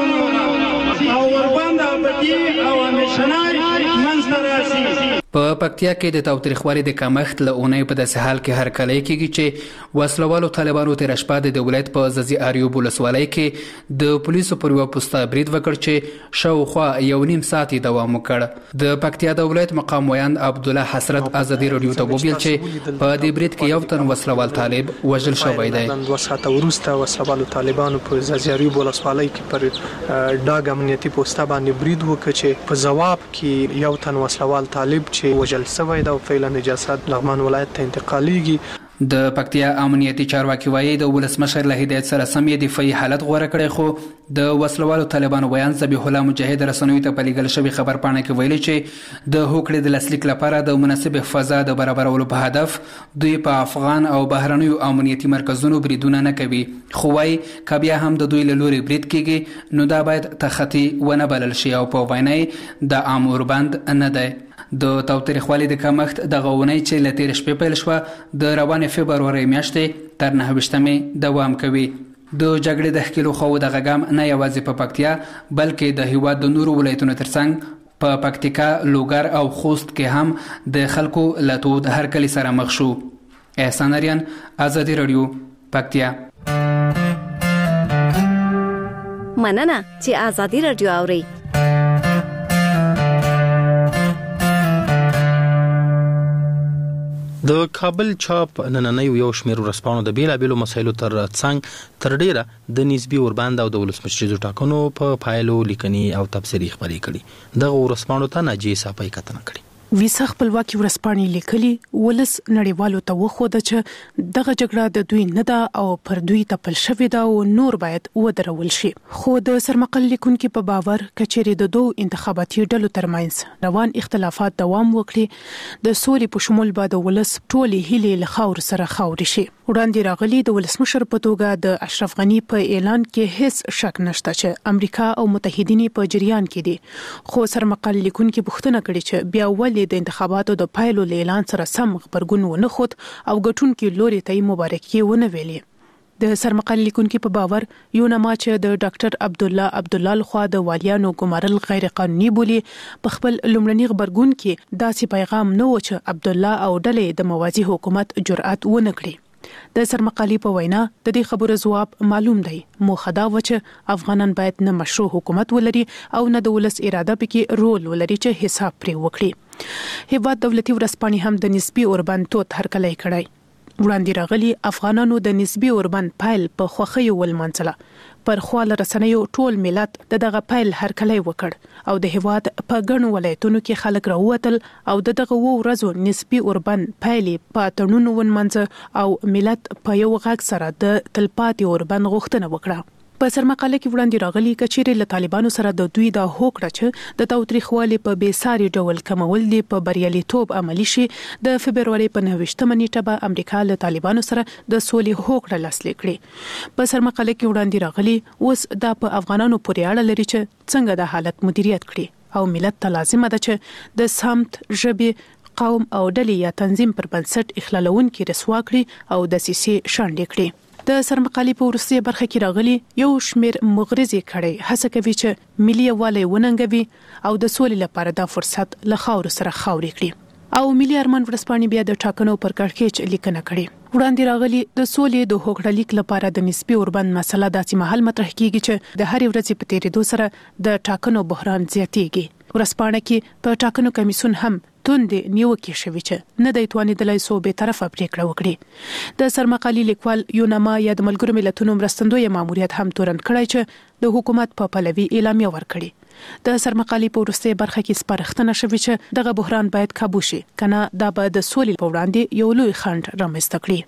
غواړو او اوربند ابدي او همیشنی منځته راشي. په پکتیا کې د تاوتریخوالي د کمښت له اونۍ په داسې حال کې هرکلی کېږي چې وسلوالو طالبانو تېره شپه د ولایت په ځاځي اریوب ولسوالۍ کې د پولیسو پر یوه پوسته برید وکړ چې شاوخوا 1.5 ساعت دوام وکړ. د پکتیا د ولایت مقام ویاند عبدالله حسرت ازادي رادیو ته وویل چې په دې برید کې یو تن وسلوال طالب وژل شوی دی. 2 ساعته وروسته وسلوالو طالبانو په ځاځي اریوب ولسوالۍ کې پر ډاګ امنیتي پوسته باندې برید وکړ چې په ځواب کې یو تن وسلوال طالب چې وژل شوی دا فعلا جسد لغمان ولایت ته انتقالیږي. د پکتیا امنیتي چارواکي وایي د ولسمشر له هدایت سره سم یې دفاعي حالت غوره کړی، خو د وسلوالو طالبانو بیان ذبیح الله مجاهد رسنیو ته په لیږل شوې خبرپاڼه کې ویلي چې د هوکړې د لاسلیک لپاره د مناسب فضا د برابرولو په هدف دوی په افغان او بهرنیو امنیتي مرکزونو بریدونه نه کوي، خو وایي که بیا هم د دوی له لوري برید کیږي نو دا باید تخطي ونه بلل شي او په وینا یې د عام اوربند نه دی. د تاوتریخوالي د کمښت دغه اونۍ چې له تېرې شپې پیل شوه د روانې فبرورۍ میاشتې تر 9 دوام کوي. د جګړې د ښکېلو خواو دغه ګام نه یوازې په پکتیا بلکې د هیواد د نورو ولایتونو ترڅنګ په پکتیکا، لوګر او خوست کې هم د خلکو له تود هرکلي سره مخ شو. احسان اریان، ازادي رادیو، پکتیا. مننه چې ازادي رادیو اورئ. د کابل چاپ نننۍ یو شمېر ورځپاڼو د بیلابېلو مسایلو تر څنګ تر ډیره د نسبي اوربند او د ولسمشریزو ټاکنو په پایلو لیکني او تبصرې خپرې کړي. دغه ورځپاڼو ته ناجیه صافی کتنه کړې. ویسا خپلواکي ورځپاڼې لیکلي ولس نړیوالو ته وښوده چې دغه جګړه د دوی نه ده او پر دوی تپل شوې ده او نور باید ودرول شي. خو د سرمقل لیکونکو په باور کچېرې د دوه انتخاباتي ډلو ترمنځ روان اختلافات دوام وکړي د سولې په شمول به د ولس ټولې هیلې له خاور سره خاورې شي. وړاندې راغلي د ولسمشر په توګه د اشرف غنی په اعلان کې هیڅ شک نشته چې امریکا او متحدین په جریان کې دي، خو سرمقل لیکونکو پوښتنه کړې چې بیا ولې د انتخاباتو د پایلو اعلان سره سم خبرګون ونه خود او ګټونکو لوري ته مبارکي ونه ویلي. د سرمقل لیکونکو په باور یو نما چې د ډاکټر عبدالله لخوا د والیانو ګمارل غیر قانوني بولی په خپل لومړني خبرګون کې داسې پیغام نه و چې عبدالله او ډلې د موازی حکومت جرأت ونه کړي. د سرمقالي په وینا د دې خبرو ځواب معلوم دی، موخه دا و چې افغانان باید نه مشروع حکومت ولري او نه د ولس اراده پکې رول ولري چې حساب پرې وکړي. هیواد دولتي ورځپاڼې هم د نسبي اوربند توت هرکلی کړی. وړاندې راغلي افغانانو د نسبي اوربند پایل په خوښۍ ولمنځله. پر خواله رسنیو ټول ملت دغه پایل هرکلی وکړ او د هیواد په ګڼو ولایتونو کې خلک راووتل او دغه ورځو نسبي اوربند پایل په تړون ونمنځه او ملت په یو غږ سره د تلپاتې اوربند غوښتنه وکړه. په سرمقاله کې وړاندې راغلي کچېرې له طالبانو سره د دوی د هوکړه چې د تاوتریخوالي په بیساري ډول کمول دي په بریالیتوب عملی شي، د فبرورۍ په 9 نیټه به امریکا له طالبانو سره د سولې هوکړه لاسلیک کړي. په سرمقاله کې وړاندې راغلي اوس دا په افغانانو پورې اړه لري چې څنګه د حالت مدیریت کړي. او ملت ته لازمه ده چې د سمت ژبې قوم او ډلې یا تنظیم پر بنسټ اخلالونکي رسوا کړي او د سیسي شاندې کړي. د سرمقالي په وروستي برخه کې راغلي یو شمیر مغرضي کړي هڅه کوي چې ملي یووالی وننګوي او د سولې لپاره دا فرصت له خاور سره خاوري کړي. او ملي ارمان ورسپانې بیا د ټاکنو پر کړکېچ لیکنه کړي. وړاندې راغلي د سولې د هوکړه لیک لپاره د نسبي اوربند مسله داسې مهال مطرح کیږي چې د هرې ورځې په تیریدو سره د ټاکنو بحران زیاتېږي. ورسپانې کې په ټاکنو کمیسیون هم توندې نیوکې شوې چې نه د توانیدلای سو به طرفه پریکړه وکړي. د سرمقالي لیکوال یوناما یا د ملګرو ملتونو مرستندوی ماموریت هم تورن کړی چې د حکومت په پلوي اعلامیه ورکړي. د سرمقالي په وروستي برخه کې سپارښتنه شوې چې دغه بحران باید کابو شي کنه دا به د سولې په وړاندې یو لوی خنډ رامنځته کړي.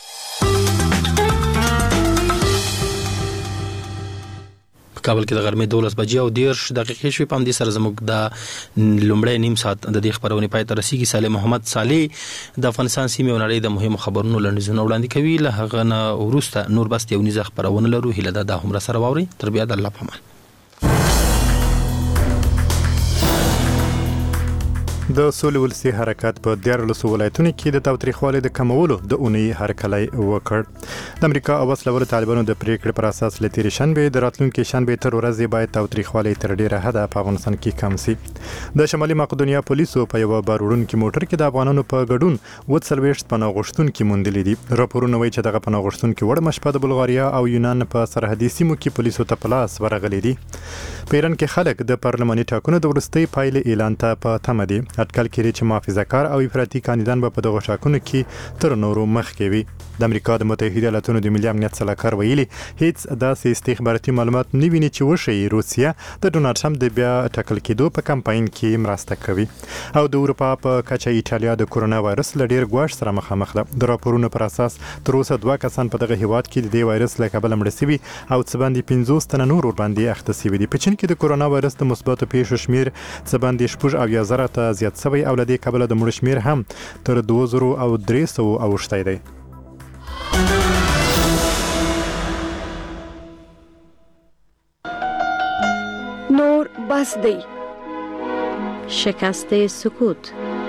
کابل کې د غرمې 12 بجې او 10 دقیقې شوې. په همدې سره زموږ د لومړی نیم ساعت د دې خبرونې پای ته رسیدي. صالح محمد صالح د افغانستان سیمې او نړۍ د مهمو خبرونو لړندونه وړاندې کوي. له هغه نه وروسته نور بس یو نيزه خبرونه لرو. هله دا هم را سره واوري. تر بیا د الله په امان. د سولې ولسي حرکت په 14 ولایتونو کې د تاوتریخوالي د کمولو د اونۍ هرکلی وکړ. د امریکا او وسلوالو طالبانو د پریکړې پر اساس لتیری شنبه د راتلونکي شنبه تر ورځې باید تاوتریخوالي تر ډیره حده په افغانستان کې کم شي. د شمالي مقدونیا پولیسو په یو باروړونکو موټر کې د افغانانو په ګډون 40 پناه غوښتونکو موندلې دي. راپورونه وایي چې دغه پناه غوښتونکو وړ مشپه د بلغاریا او یونان په سرحدي سیمو کې پولیسو ته پلاس ورغلي دي. په ایران کې خلک د پارلماني ټاکنو د ورستۍ پایلې اعلان ته په تمه دي. اټکل کړي چې محافظه‌کار او افراطي کاندیدان به په دغه ټاکنو کې تر نورو مخکې وي. د امریکا د متحده ایالاتونو د ملي امنیت سلاکار ویلي هیڅ داسې استخباراتي معلومات نه ویني چې وشي روسیا د ډونالد ټرمپ د بیا ټاکل کېدو په کمپاین کې مرسته کوي. او د اروپا په کچه ایټالیا د کورونا وایرس له ډیر ګواښ سره مخامخ ده. د راپورونو پر اساس تر اوسه 2 کسان په دغه هیواد کې د دې وایرس له کبله مړ شوي او څه باندې 50 تنه نور باندې اخته شوي دي. په چین کې د کورونا وایرس د مثبتو پیښو شمیر څه باندې 7,000 ته زیات شوی او له دې کبله د مړو شمیر هم تر 2,300 اوښتی دی. نور بس دی. شکست سکوت.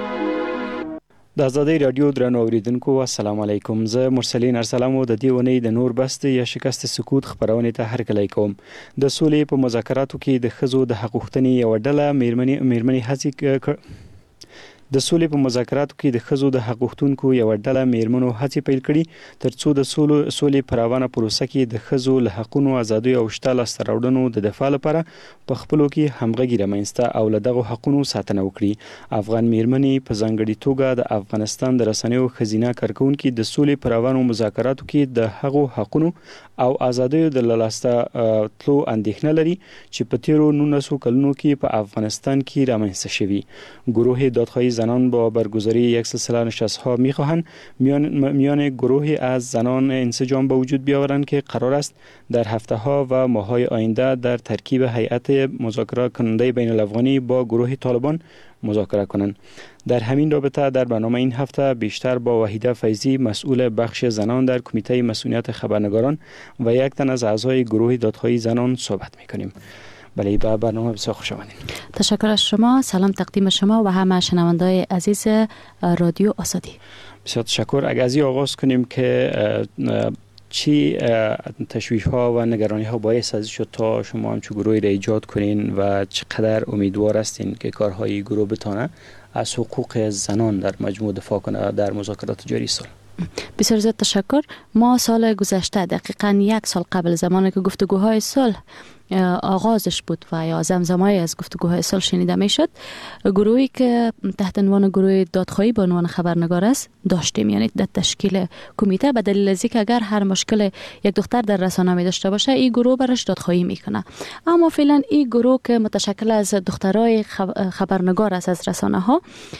د آزادۍ رادیو درنو اوریدونکو السلام علیکم. زه مرسلین ارسلام د دې ونې د نور بست یا شکست سکوت خبرونه ته هرکلی کوم. د سولې په مذاکراتو کې د خزو د حق غوښتنې یو ډله میرمنې هڅې د سولې په مذاکراتو کې د خزو د حق غوښتونکو یو ډله میرمنو هڅې پیل کړي ترڅو د سولې په روانه پروسه کې د خزو له حقونو ازادۍ او شته لاسته راوړنو د دفاع لپاره په خپلو کې همغږي رامنځته او له دغو حقونو ساتنه وکړي. افغان میرمنې په ځانګړي توګه د افغانستان د رسنیو خزینه کارکونکو د سولې په روانو مذاکراتو کې د هغو حقونو او ازادۍ د لاسته تلو اندېښنه لري چې په تیرو 19 کلونو کې په افغانستان کې رامنځته شوي. گروه دادخواهی زنان با برگزاری یک سلسله نشست‌ها می‌خواهند میان گروهی از زنان انسجام به وجود بیاورند که قرار است در هفته‌ها و ماه‌های آینده در ترکیب هیئت مذاکره کننده بین‌الافغانی با گروه طالبان مذاکره کنند. در همین رابطه در برنامه این هفته بیشتر با وحیده فیضی مسئول بخش زنان در کمیته مسئولیت خبرنگاران و یک تن از اعضای گروه دادخواهی زنان صحبت می‌کنیم. بله با برنامه بسیار خوش آمدید. تشکر از شما. سلام تقدیم شما و همه شنونده‌های عزیز رادیو آزادی. بسیار تشکر. اگر از این آغاز کنیم که چی تشویش‌ها و نگرانی‌ها باعث از شد تا شما همچون گروهی را ایجاد کنین و چقدر امیدوار هستین که کارهای گروه بتونه از حقوق زنان در مجموع دفاع کنه در مذاکرات جاری سال؟ بسیار زیاد تشکر. ما سال گذشته دقیقاً 1 سال قبل زمانی که گفتگوهای صلح آغازش بود و یا زمزمه‌ای از گفتگوهای صلح شنیده میشد، گروهی که تحت عنوان گروه دادخواهی به عنوان خبرنگار است داشتیم، یعنی در تشکیل کمیته، به دلیل از اینکه اگر هر مشکل یک دختر در رسانه می داشته باشه این گروه برش دادخواهی میکنه. اما فعلا این گروه که متشکل از دخترای خبرنگار است از رسانه ها،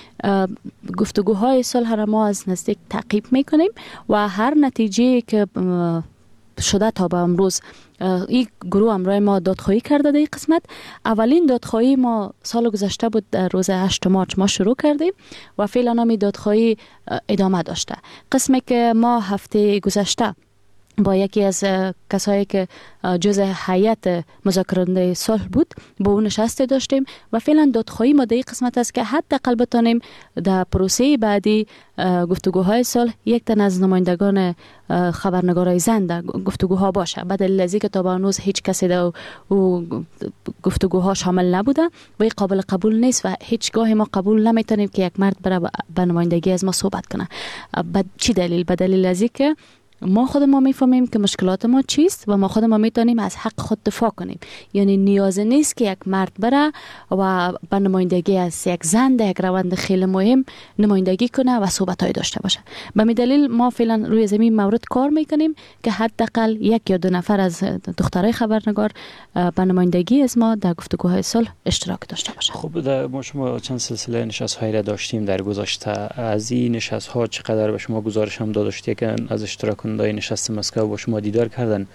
گفتگوهای صلح را ما از نزدیک تعقیب میکنیم و هر نتیجه که شده تا به امروز این گروه امروز ما دادخواهی کرده در این قسمت. اولین دادخواهی ما سال گذشته بود، در روز 8 مارچ ما شروع کردیم و فعلا هم دادخواهی ادامه داشته. قسمی که ما هفته گذشته با یکی از کسایی که جزء هیئت مذاکرانده صلح بود با اون نشست داشتیم و فعلا دادخواهی ما در این قسمت است که حداقل بتونیم در پروسه بعدی گفتگوهای صلح یک تن از نمایندگان خبرنگارای زن در گفتگوها باشه، بدل از اینکه تا به هنوز هیچ کسی در گفتگوها شامل نبوده و این قابل قبول نیست و هیچگاه ما قبول نمیتونیم که یک مرد برای به نمایندگی از ما صحبت کنه. چی دلیل؟ به دلیل از اینکه ما خود ما میفهمیم که مشکلات ما چیست و ما خود ما میتونیم از حق خود دفاع کنیم. یعنی نیاز نیست که یک مرد بره و به نمایندگی از یک زن در یک روند خیلی مهم نمایندگی کنه و صحبت‌های داشته باشه. به همین دلیل ما فعلا روی زمین مورد کار میکنیم که حداقل یک یا دو نفر از دخترای خبرنگار به نمایندگی از ما در گفتگوهای صلح اشتراک داشته باشه. خب ما شما چند سلسله نشست‌هایی را داشتیم در گذشته. از این نشست‌ها چقدر به شما گزارش هم دادید که از اشتراک کننده نشست مسکو با شما دیدار کردن؟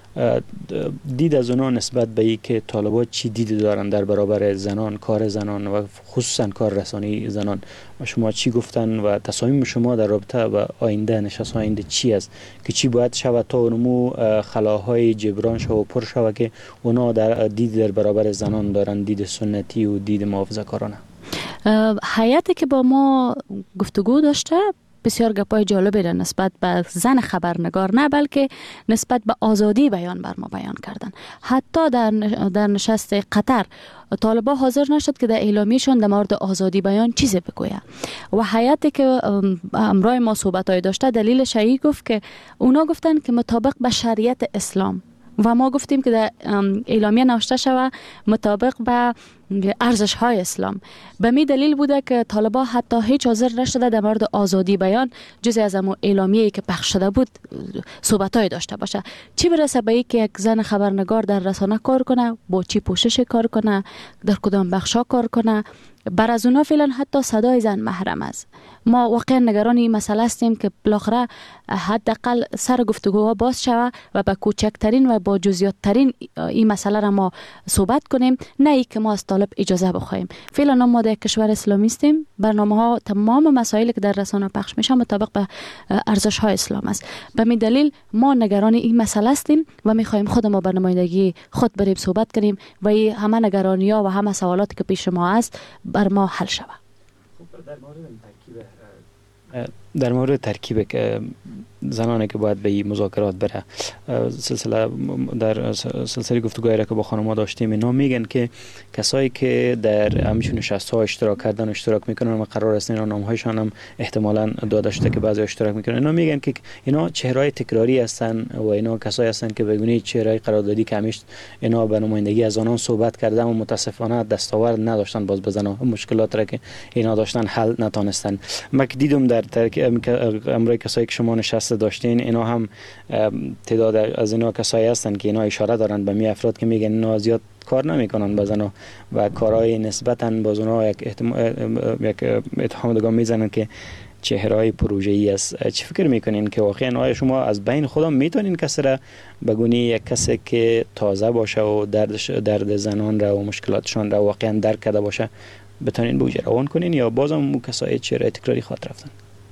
دید از اونا نسبت به این که طالبان چی دید دارن در برابر زنان، کار زنان و خصوصا کار رسانی زنان و شما چی گفتن و تصامیم شما در رابطه و آینده نشست آینده چی است که چی باید شود تا اونمو خلاهای جبران شود و پر شود که اونا در دید در برابر زنان دارن، دید سنتی و دید محافظه‌کارانه؟ هیئتی که با ما گفتگو داشته بسیار گپای جالبی را نسبت به زن خبرنگار نه بلکه نسبت به آزادی بیان بر ما بیان کردن. حتی در نشست قطر طالبان حاضر نشد که در اعلامیه‌شان در مورد آزادی بیان چیزی بگوید و هیئتی که امرای ما صحبت‌های داشته دلیلش این گفت که اونا گفتن که مطابق به شریعت اسلام و ما گفتیم که در اعلامیه نوشته شود مطابق به ارزش های اسلام. به می دلیل بوده که طالبان حتی هیچ حاضر نشده در مورد آزادی بیان جز از اون اعلامیه‌ای که پخش شده بود صحبت‌های داشته باشه. چی برسه به این که یک زن خبرنگار در رسانه کار کنه، با چی پوشش کار کنه، در کدام بخشا کار کنه. بر از اونا فعلا حتی صدای زن محرم است. ما واقعا نگران این مسئله هستیم که بالاخره حداقل سر گفتگوها باز شود و با کوچکترین و با جزئیات ترین این مسئله را ما صحبت کنیم، نه ای که ما از طالب اجازه بخوایم. فعلا ما در کشور اسلامی هستیم، برنامه‌ها تمام مسائلی که در رسانه پخش میشه مطابق به ارزش‌های اسلام است. به همین دلیل ما نگران این مسئله هستیم و می‌خوایم خود ما به نمایندگی خود بریم صحبت کنیم و این همه نگرانی‌ها و همه سوالاتی که پیش ما است بر ما حل شود. در مورد ترکیب که زنانی که باید به این مذاکرات بره، در سلسله گفتگوهایی را که با خانم‌ها داشتیم اینا میگن که کسایی که در همین نشست‌ها اشتراک میکنن و قرار است اینا نام‌هایشان هم احتمالاً داده شده که بعضی اشتراک میکنن، اینا میگن که اینا چهره‌های تکراری هستن و اینا کسایی هستن که به گونه چهره‌های قراردادی که همیشه اینا به نمایندگی از آنان صحبت کردن و متاسفانه دستاورد نداشتن باز بزنن مشکلات را که اینا داشتن حل نتونستن. ما دیدم در امروز کسایی که شما نشسته داشتین اینا هم تعداد از اینا کسایی هستن که اینا اشاره دارن به می افراد که میگن اینا زیاد کار نمیکنن بزنو و کارهای نسبتاً باز اونا یک اتهام دیگه میزنن که چهره‌های پروژه‌ای است. چی فکر میکنین که واقعا آیا شما از بین خودم میتونین کسی را به گونه یک کسی که تازه باشه و درد زنان را و مشکلاتشان را واقعا درک کرده باشه بتونین بوجه روان کنین یا بازم کسای چهره تکراری خاطر رفتن؟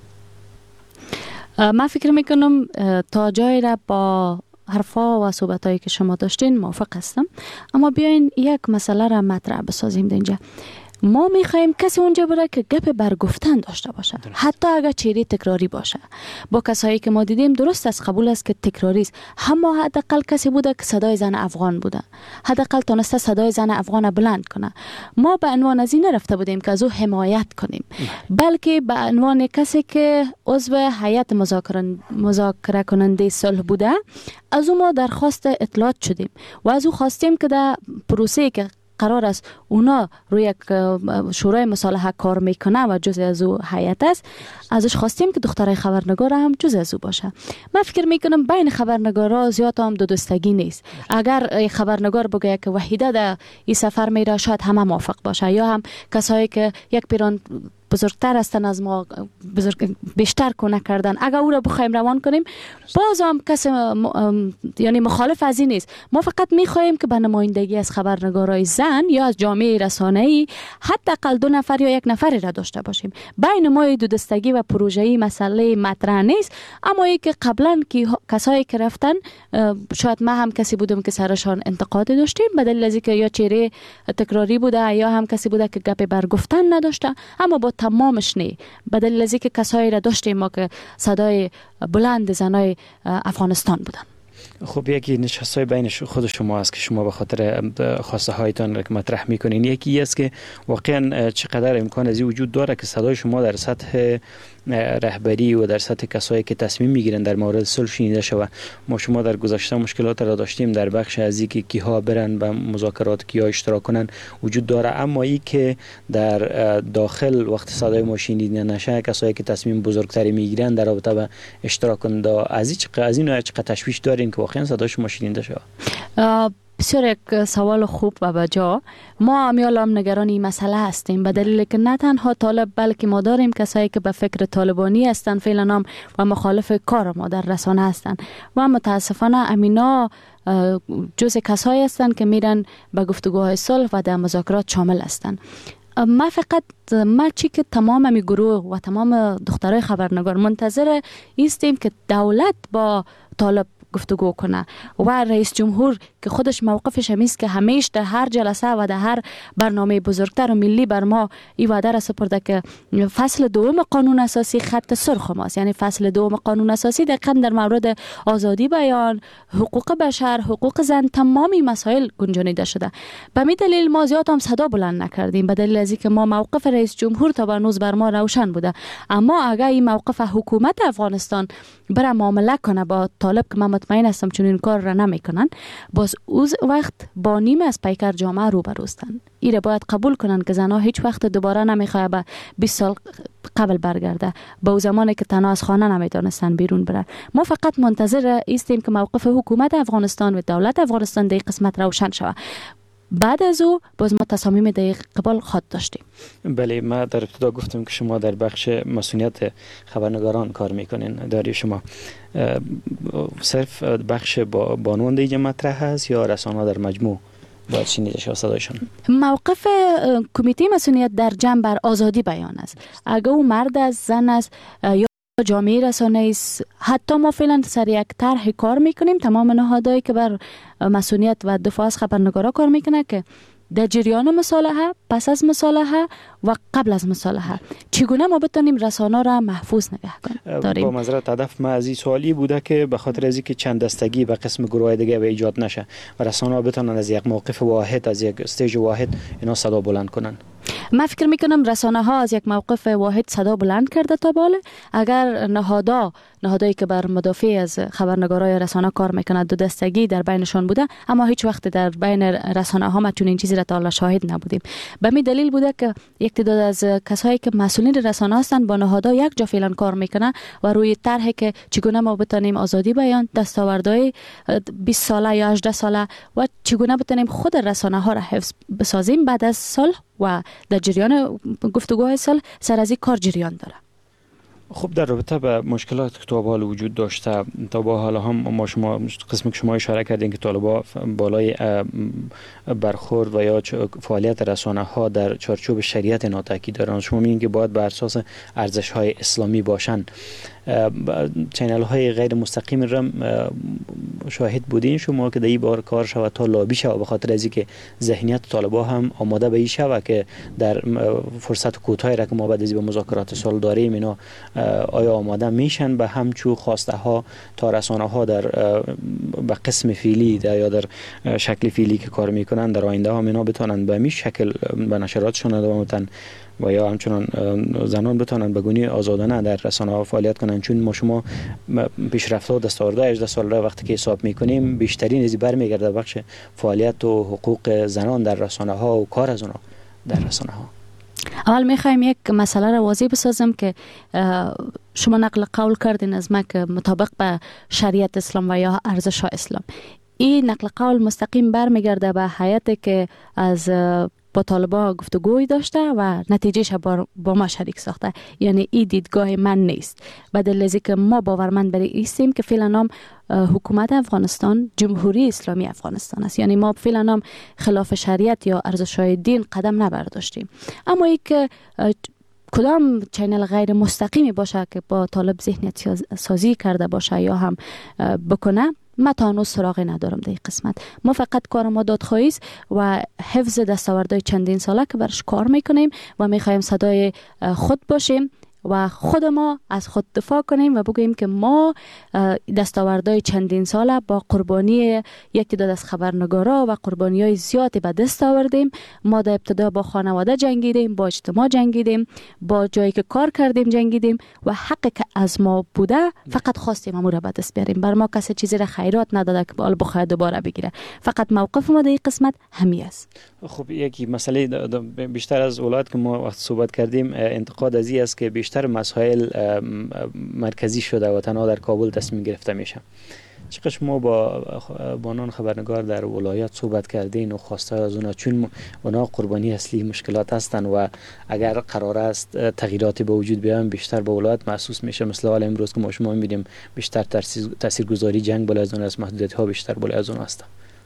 من فکر میکنم تا جای را با حرفا و صحبتایی که شما داشتین موافق هستم، اما بیاین یک مسئله را مطرح بسازیم اینجا. ما میخوایم کسی اونجا بره که گپ برگفتن داشته باشه، حتی اگر چهره تکراری باشه. با کسایی که ما دیدیم درست است، قبول است که تکراری است، اما حداقل کسی بوده که صدای زن افغان بوده، حداقل تونسته صدای زن افغان بلند کنه. ما به عنوان از این نرفته بودیم که از او حمایت کنیم، بلکه به عنوان کسی که عضو هیئت مذاکره کننده صلح بوده از او ما درخواست اطلاعات شدیم و از او خواستیم که در پروسه که قرار است اونا روی یک شورای مصالحه کار میکنه و جزء از او هیئت است، ازش خواستیم که دخترای خبرنگار هم جزء از او باشه. من فکر میکنم بین خبرنگارا زیاد هم دوستگی نیست. اگر خبرنگار بگه که وحیده در این سفر میره شاید همه موافق باشه، یا هم کسایی که یک پیران بزرگتر هستن از ما، بیشتر کمک کردن، اگر او را بخوایم روان کنیم باز هم کسی یعنی مخالف از این نیست. ما فقط میخواهیم که به نمایندگی از خبرنگارای زن یا از جامعه رسانه‌ای حداقل 2 نفر یا 1 نفر را داشته باشیم. بین ما دو دستگی و پروژه‌ای مسئله مطرح نیست، اما ای که قبلا که کسایی که رفتن شاید ما هم کسی بودم که سرشان انتقاد داشتیم به دلیل از اینکه یا چهره تکراری بوده یا هم کسی بوده که گپ برگفتن نداشته، اما با تمامش نه، به دلیل از اینکه کسایی را داشتیم ما که صدای بلند زنای افغانستان بودن. خب یکی نشستای بین خود شما است که شما به خاطر خواسته هایتان مطرح میکنین. یکی است که واقعا چقدر امکان از این وجود داره که صدای شما در سطح رهبری و در سطح کسایی که تصمیم میگیرن در مورد صلح شنیده شود. ما شما در گذشته مشکلات را داشتیم در بخش از اینکه کیها برن به مذاکرات، کیها اشتراک کنن وجود داره، اما این که در داخل وقت صدای ما شنیده نشه کسایی که تصمیم بزرگتری میگیرن در رابطه با اشتراک کننده از این چقدر تشویش دارین که واقعا صدای شما شنیده شود؟ بسیار یک سوال خوب و بجا. ما امیالام نگران این مسئله هستیم به دلیل که نه تنها طالب بلکه ما داریم کسایی که به فکر طالبانی هستن فعلا هم و مخالف کار ما در رسانه هستن و متاسفانه امینا جز کسایی هستن که میرن به گفتگوهای صلح و در مذاکرات شامل هستن. ما چی که تمام امی گروه و تمام دخترای خبرنگار منتظر ایستیم که دولت با طالب گفتگو کنه و رئیس جمهور که خودش موقفش همیست که همیشه در هر جلسه و در هر برنامه بزرگتر و ملی بر ما این وعده را سپرده که فصل 2 قانون اساسی خط سرخ ماست. یعنی فصل 2 قانون اساسی دقیقاً در مورد آزادی بیان، حقوق بشر، حقوق زن، تمامی مسائل گنجانیده شده. به می دلیل ما زیاد هم صدا بلند نکردیم به دلیل از اینکه ما موقف رئیس جمهور تا هنوز بر ما روشن بوده. اما اگر این موقف حکومت افغانستان بر معامله کنه با طالب که من مطمئن هستم چون این کار را نمیکنن، باز اوز وقت با نیم از پیکر جامعه روبروستن. ایره باید قبول کنن که زنها هیچ وقت دوباره نمیخواه به 20 سال قبل برگرده، با زمانی که تنها از خانه نمیتونستن بیرون برن. ما فقط منتظر ایستیم که موقف حکومت افغانستان و دولت افغانستان در قسمت روشن شود. بعد از او باز ما تصامیم در قبال خود داشتیم. بله، ما در ابتدا گفتم که شما در بخش مسئولیت خبرنگاران کار میکنین. داری شما صرف بخش بانوان دیگه مطرح هست یا رسانه‌ها در مجموع باید شنیده شود صدایشان؟ موقف کمیته مسئولیت در جمع بر آزادی بیان است. اگر او مرد است، زن است یا جامعه رسانه است، حتی ما فعلا سر یک طرح کار میکنیم تمام نهادهایی که بر مسئولیت و دفاع از خبرنگارا کار میکنه که در جریان مصالحه، پس از مصالحه و قبل از مصالحه چگونه ما بتونیم رسانه را محفوظ نگه داریم. با معذرت هدف ما از این سوالی بوده که به خاطر از اینکه چند دستگی به قسم گروه دیگه به ایجاد نشه و رسانه بتونن از یک موقف واحد، از یک استیج واحد اینا صدا بلند کنن. من فکر میکنم رسانه ها از یک موقف واحد صدا بلند کرده تا بالا. اگر نهادایی که بر مدافع از خبرنگارای رسانه کار میکنند دو دستگی در بینشان بوده، اما هیچ وقت در بین رسانه ها ما چون این چیزی را تا حالا شاهد نبودیم. به می دلیل بوده که یک تعداد از کسایی که مسئولین رسانه هستند با نهادها یک جا فعلا کار میکنه و روی طرحی که چگونه ما بتونیم آزادی بیان، دستاوردهای 20 ساله یا 18 ساله و چگونه بتونیم خود رسانه ها را حفظ بسازیم بعد از صلح و در جریان گفتگوهای صلح سر از این کار جریان داره. خب در رابطه به مشکلات که تا به حال وجود داشته، تا به حال هم ما شما قسمی که شما اشاره کردین که طالبا بالای برخورد و یا فعالیت رسانه ها در چارچوب شریعت ناتاکی دارن، شما میگین که باید بر اساس ارزش های اسلامی باشن. چینل های غیر مستقیم رم شاهد بودین شما که در این بار کار شود تا لابی شود به خاطر از اینکه ذهنیت طالبا هم آماده به این شود که در فرصت کوتاهی را که ما بعد از به مذاکرات صلح داریم اینا آیا آماده میشن به همچو خواسته ها تا رسانه ها در به قسم فعلی یا در شکل فعلی که کار میکنن در آینده هم اینا بتونن به همین شکل به نشراتشون ادامه بدن و یا همچنان زنان بتونن به گونه آزادانه در رسانه ها فعالیت کنن. چون ما شما پیشرفت ها دستاوردهای 18 ساله وقتی که حساب میکنیم بیشترین از برمیگرده بخش فعالیت و حقوق زنان در رسانه ها و کار از اونها در رسانه ها. اول میخوایم یک مسئله را واضح بسازم که شما نقل قول کردین از ما که مطابق به شریعت اسلام و یا ارزش اسلام. این نقل قول مستقیم برمیگرده به هیئتی که از با طالبان گفتگوی داشته و نتیجهش با ما شریک ساخته. یعنی این دیدگاه من نیست. بدل از که ما باورمند بر ایستیم که فعلا هم حکومت افغانستان جمهوری اسلامی افغانستان است. یعنی ما فعلا هم خلاف شریعت یا ارزش‌های دین قدم نبرداشتیم. اما ای که کدام چینل غیر مستقیمی باشه که با طالب ذهنیت سازی کرده باشه یا هم بکنه، ما تا هنوز سراغی ندارم در این قسمت. ما فقط کار ما دادخواهی است و حفظ دستاوردهای چندین ساله که برش کار میکنیم و میخوایم صدای خود باشیم و خود ما از خود دفاع کنیم و بگوییم که ما دستاوردهای چندین ساله با قربانی یک تعداد از خبرنگارا و قربانی‌های زیادی به دست آوردیم. ما در ابتدا با خانواده جنگیدیم، با اجتماع جنگیدیم، با جایی که کار کردیم جنگیدیم و حقی که از ما بوده فقط خواستیم امور را به دست بیاریم. بر ما کسی چیزی را خیرات نداده که حالا بخواد دوباره بگیره. فقط موقف ما در این قسمت همین است. خب یکی مسئله بیشتر از اولاد که ما وقت صحبت کردیم انتقاد از این است که بیشتر مسائل مرکزی شده و تنها در کابل تصمیم گرفته میشه. چقدر شما با بانان خبرنگار در ولایات صحبت کردین و خواسته از اونا، چون اونا قربانی اصلی مشکلات هستن و اگر قرار است تغییراتی به وجود بیان بیشتر به ولایات محسوس میشه. مثل حال امروز که ما شما میبینیم بیشتر تاثیرگذاری جنگ بالا از اون است، محدودیت ها بیشتر بالا از اون است.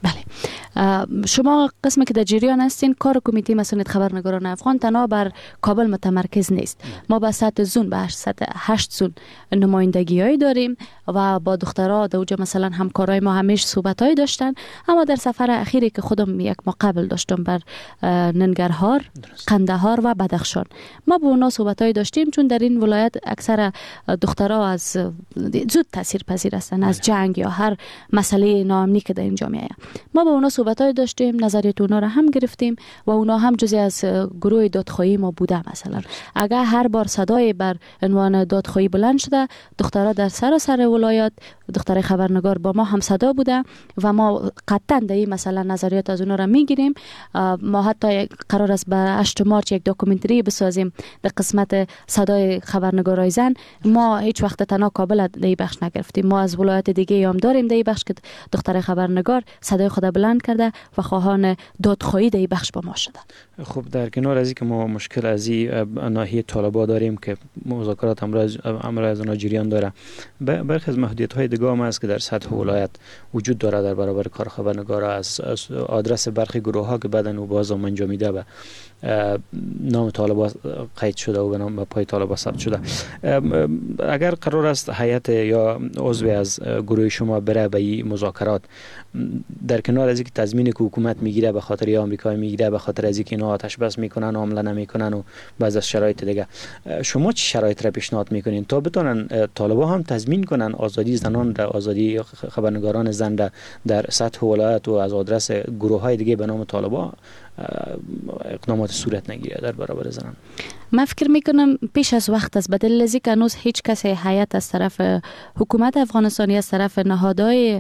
بله، شما قسمی که در جریان هستین کار کمیته مسئولیت خبرنگاران افغان تنها بر کابل متمرکز نیست. ما به سطح زون به 8 زون نمایندگی‌هایی داریم و با دخترها در اونجا مثلا همکارای ما همیشه صحبت‌هایی داشتن. اما در سفر اخیری که خودم یک مقابل داشتم بر ننگرهار، قندهار و بدخشان، ما با اونا صحبت‌هایی داشتیم چون در این ولایت اکثر دخترها از زود تاثیرپذیر هستن از جنگ یا هر مسئله ناامنی که در اینجا میاد. ما با اونا صحبت‌های داشتیم، نظریات اونا را هم گرفتیم و اونا هم جزئی از گروه دادخواهی ما بوده. مثلا اگر هر بار صدای بر عنوان دادخواهی بلند شده، دخترها در سراسر ولایت، دختر خبرنگار با ما هم صدا بوده و ما قطعا در این مثلا نظریات از اونا را میگیریم. ما حتی قرار است به 8 مارچ یک داکومنتری بسازیم در قسمت صدای خبرنگارای زن. ما هیچ وقت تنها کابل در این بخش نگرفتیم، ما از ولایت دیگه هم داریم در این بخش که دختر خبرنگار صدای خود بلند کرده و خواهان دادخواهی در این بخش با ما شدن. خب در کنار از این که ما مشکل از این ناحیه طالبان داریم که مذاکرات امروز از اونها جریان داره، برخی از محدودیت‌های دیگه هم هست که در سطح ولایت وجود داره در برابر کار خبرنگارا از آدرس برخی گروه‌ها که بعداً او باز انجامیده و نام طالبان قید شده و به نام پای طالبان ثبت شده. اگر قرار است هیئت یا عضو از گروه شما بره به این مذاکرات، در کنار از اینکه تضمینی که حکومت میگیره به خاطر آمریکا میگیره، به خاطر از اینکه اینا آتش بس میکنن، حمله نمیکنن و بعضی از شرایط دیگه، شما چه شرایط را پیشنهاد میکنین تا بتونن طالبان هم تضمین کنن آزادی زنان را، آزادی خبرنگاران زن را در سطح ولایت و از آدرس گروه‌های دیگه به نام طالبان اقدامات صورت نگیره در برابر زنان؟ من فکر میکنم پیش از وقت است، بدل از اینکه هنوز هیچ کسی هیئت از طرف حکومت افغانستانی از طرف نهادهای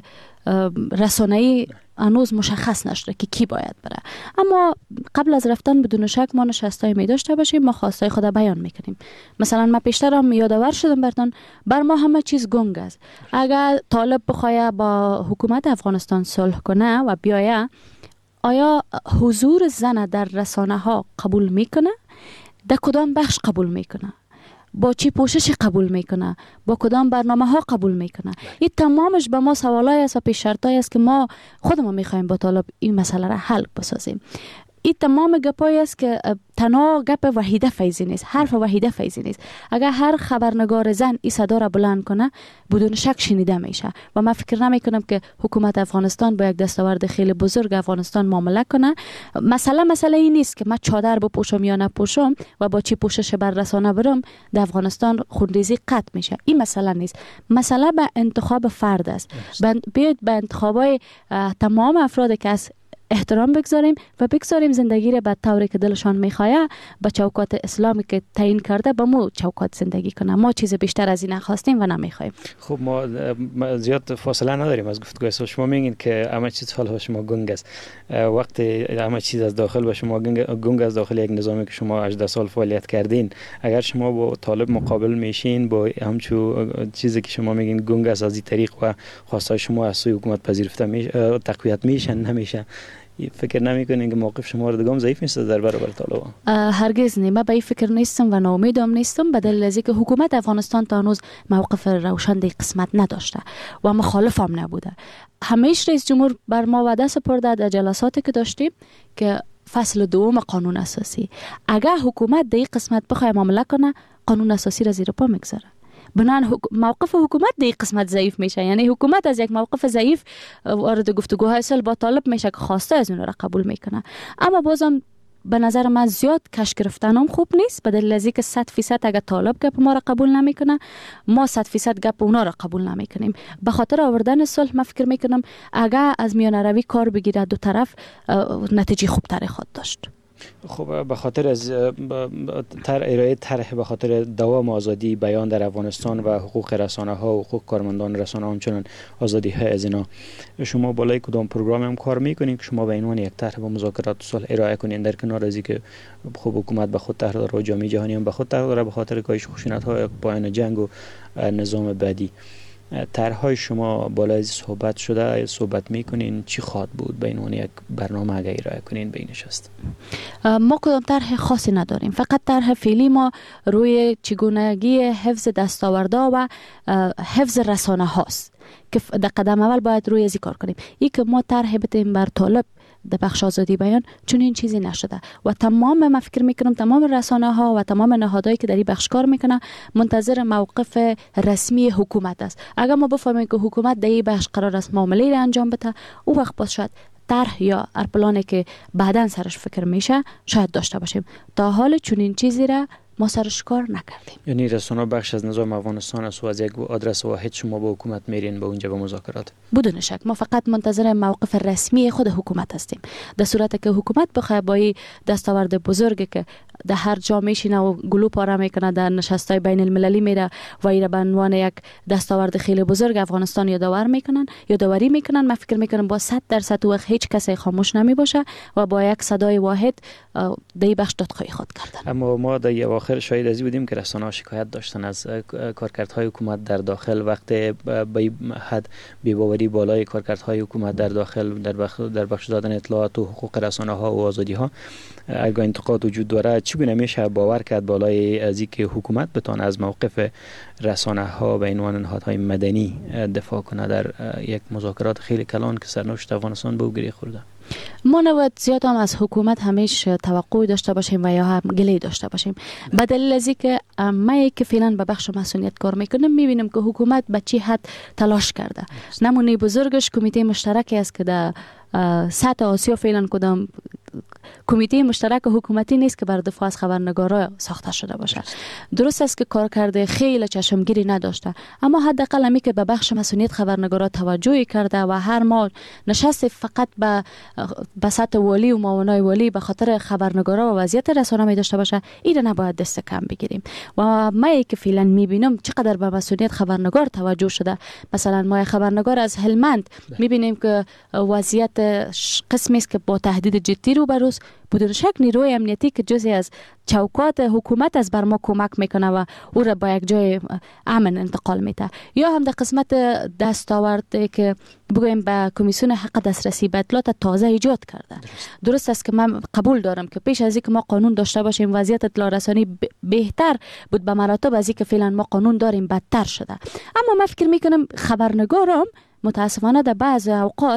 رسانه‌ای هنوز مشخص نشده که کی باید بره. اما قبل از رفتن بدون شک ما نشستای می داشته باشیم، ما خواستای خود بیان میکنیم. مثلا من پیشتر هم یادآور شدم برتون، بر ما همه چیز گنگ است. اگر طالب بخواد با حکومت افغانستان صلح کنه و بیایه، آیا حضور زن در رسانه ها قبول میکنه؟ در کدام بخش قبول میکنه؟ با چی پوشش قبول میکنه؟ با کدام برنامه ها قبول میکنه؟ این تمامش به ما سوالای است و پیش شرطای است که ما خودمون میخوایم با طالب این مسئله را حل بسازیم. این تمام گپایی است که تنها گپ وحیده فیضی نیست، حرف وحیده فیضی نیست. اگر هر خبرنگار زن این صدا را بلند کنه بدون شک شنیده میشه و من فکر نمی کنم که حکومت افغانستان با یک دستاورد خیلی بزرگ افغانستان معامله کنه. مسئله این نیست که من چادر بپوشم یا نپوشم و با چی پوشش بر رسانه برم در افغانستان خونریزی قطع میشه. این مسئله نیست. مسئله به انتخاب فرد است. بیاید به انتخابای تمام افراد که از احترام بگذاریم و بگذاریم زندگی را به طوری که دلشان میخواه با چوکات اسلامی که تعیین کرده با مو چوکات زندگی کنه. ما چیز بیشتر از این نخواستیم و نمیخوایم. خب ما زیاد فاصله نداریم از گفتگوی شما. میگین که همه چیز حال شما گنگ است. وقتی همه چیز از داخل به شما گنگ از داخل یک نظامی که شما 18 سال فعالیت کردین، اگر شما با طالب مقابل میشین با همچو چیزی که شما میگین گنگ است، از این طریق و خواستای شما از سوی حکومت پذیرفته میشه، تقویت میشن نمیشه، فکر نمی‌کنین که موقف شما دگم ضعیف نیست در برابر طالبان؟ هرگز نه. من به این فکر نیستم و ناامیدم نیستم، به دلیل از اینکه حکومت افغانستان تا هنوز موقف روشن در قسمت نداشته و مخالفم نبوده. همیشه رئیس جمهور بر ما وعده سپرده در جلساتی که داشتیم که فصل دوم قانون اساسی اگر حکومت در این قسمت بخواد معامله کنه، قانون اساسی را زیر پا میگذاره. بنابراین موقف حکومت در این قسمت ضعیف میشه. یعنی حکومت از یک موقف ضعیف وارد گفتگوهای صلح با طالب میشه که خواسته از اون را قبول میکنه. اما بازم به نظر من زیاد کش گرفتنم خوب نیست، به دلیل از اینکه 100% اگر طالب گپ ما را قبول نمیکنه، ما 100% گپ اونا را قبول نمیکنیم. به خاطر آوردن صلح من فکر میکنم اگر از میان روی کار بگیره دو طرف، نتیجه خوب تری خواهد داشت. خب به خاطر از ارائه طرح به خاطر دوام آزادی بیان در افغانستان و حقوق رسانه ها و حقوق کارمندان رسانه ها، همچنان آزادی های از اینا، شما بالای کدام پروگرام هم کار میکنین که شما به عنوان یک طرح با مذاکرات صلح ارائه کنین، در کنار از اینکه خب حکومت به خود طرح داره و جامعه جهانی هم به خود طرح داره به خاطر کاهش خشونت ها، پایان جنگ و نظام بعدی؟ طرح‌های شما بالای صحبت شده، صحبت میکنین چی خواد بود به عنوان یک برنامه اگه ارائه کنین به این نشست؟ ما کدام طرح خاصی نداریم، فقط طرح فعلی ما روی چگونگی حفظ دستاوردها و حفظ رسانه هاست که در قدم اول باید روی ازی کار کنیم. این که ما طرح بتیم بر طالب در بخش آزادی بیان، چون این چیزی نشده و تمام من فکر میکنم تمام رسانه ها و تمام نهادهایی که در این بخش کار میکنه منتظر موقف رسمی حکومت است. اگر ما بفهمیم که حکومت در این بخش قرار است معامله را انجام بده، او وقت باز شاید طرح یا ارپلانی که بعداً سرش فکر میشه شاید داشته باشیم. تا حال چون این چیزی را ما سرش کار نکردیم. یعنی رسانه بخش از نظام افغانستان است و از یک آدرس واحد شما با حکومت میرین به اونجا به مذاکرات؟ بدون شک ما فقط منتظر موقف رسمی خود حکومت هستیم. در صورتی که حکومت بخواد با این دستاورد بزرگی که در هر جا میشینه و گلو پاره میکنه، در نشستای بین المللی میره و این به عنوان یک دستاورد خیلی بزرگ افغانستان یادآوری میکنن، من فکر میکنم با 100% وقت هیچ کسی خاموش نمی باشه و با یک صدای واحد در این بخش دادخواهی خود کردن. اما ما در اواخر شاهد ازی بودیم که رسانه‌ها شکایت داشتن از کارکردهای حکومت در داخل، وقت به حد بی‌باوری بالای کارکردهای حکومت در داخل در بخش دادن اطلاعات و حقوق رسانه‌ها و آزادی‌ها اگر انتقاد وجود داره، چگونه میشه باور کرد بالای از اینکه حکومت بتونه از موقف رسانه‌ها به عنوان نهادهای مدنی دفاع کنه در یک مذاکرات خیلی کلان که سرنوشت افغانستان به او گره خورده؟ ما نباید زیاد هم از حکومت همیشه توقعی داشته باشیم و یا هم گله داشته باشیم. به دلیل از اینکه ما که فعلا به بخش مسئولیت کار میکنم میبینیم که حکومت به چی حد تلاش کرده. نمونه بزرگش کمیته مشترکی است که در سطح آسیا فعلا کدام کمیته مشترک حکومتی نیست که بر دفاع از خبرنگارا ساخته شده باشه. درست است که کار کرده خیلی چشمگیری نداشته، اما حداقل همی که به بخش مسئولیت خبرنگارا توجهی کرده و هر ماه نشست فقط به سطح والی و معاونای والی به خاطر خبرنگارا و وضعیت رسانه می داشته باشه، این نباید دست کم بگیریم. و ما که فعلا میبینم چقدر به مسئولیت خبرنگار توجه شده. مثلا ما خبرنگار از هلمند میبینیم که وضعیت قسمی است که با تهدید جدی روبروست. بدون شک نیروی امنیتی که جزئی از چوکات حکومت از بر ما کمک میکنه و او را با یک جای امن انتقال میده. یا هم در قسمت دستاورد که بگویم به کمیسیون حق دسترسی به اطلاعات تازه ایجاد کرده. درست است که من قبول دارم که پیش از اینکه ما قانون داشته باشیم وضعیت اطلاع رسانی بهتر بود به مراتب از اینکه فعلا ما قانون داریم بدتر شده. اما من فکر میکنم خبرنگارم متاسفانه در بعض اوقات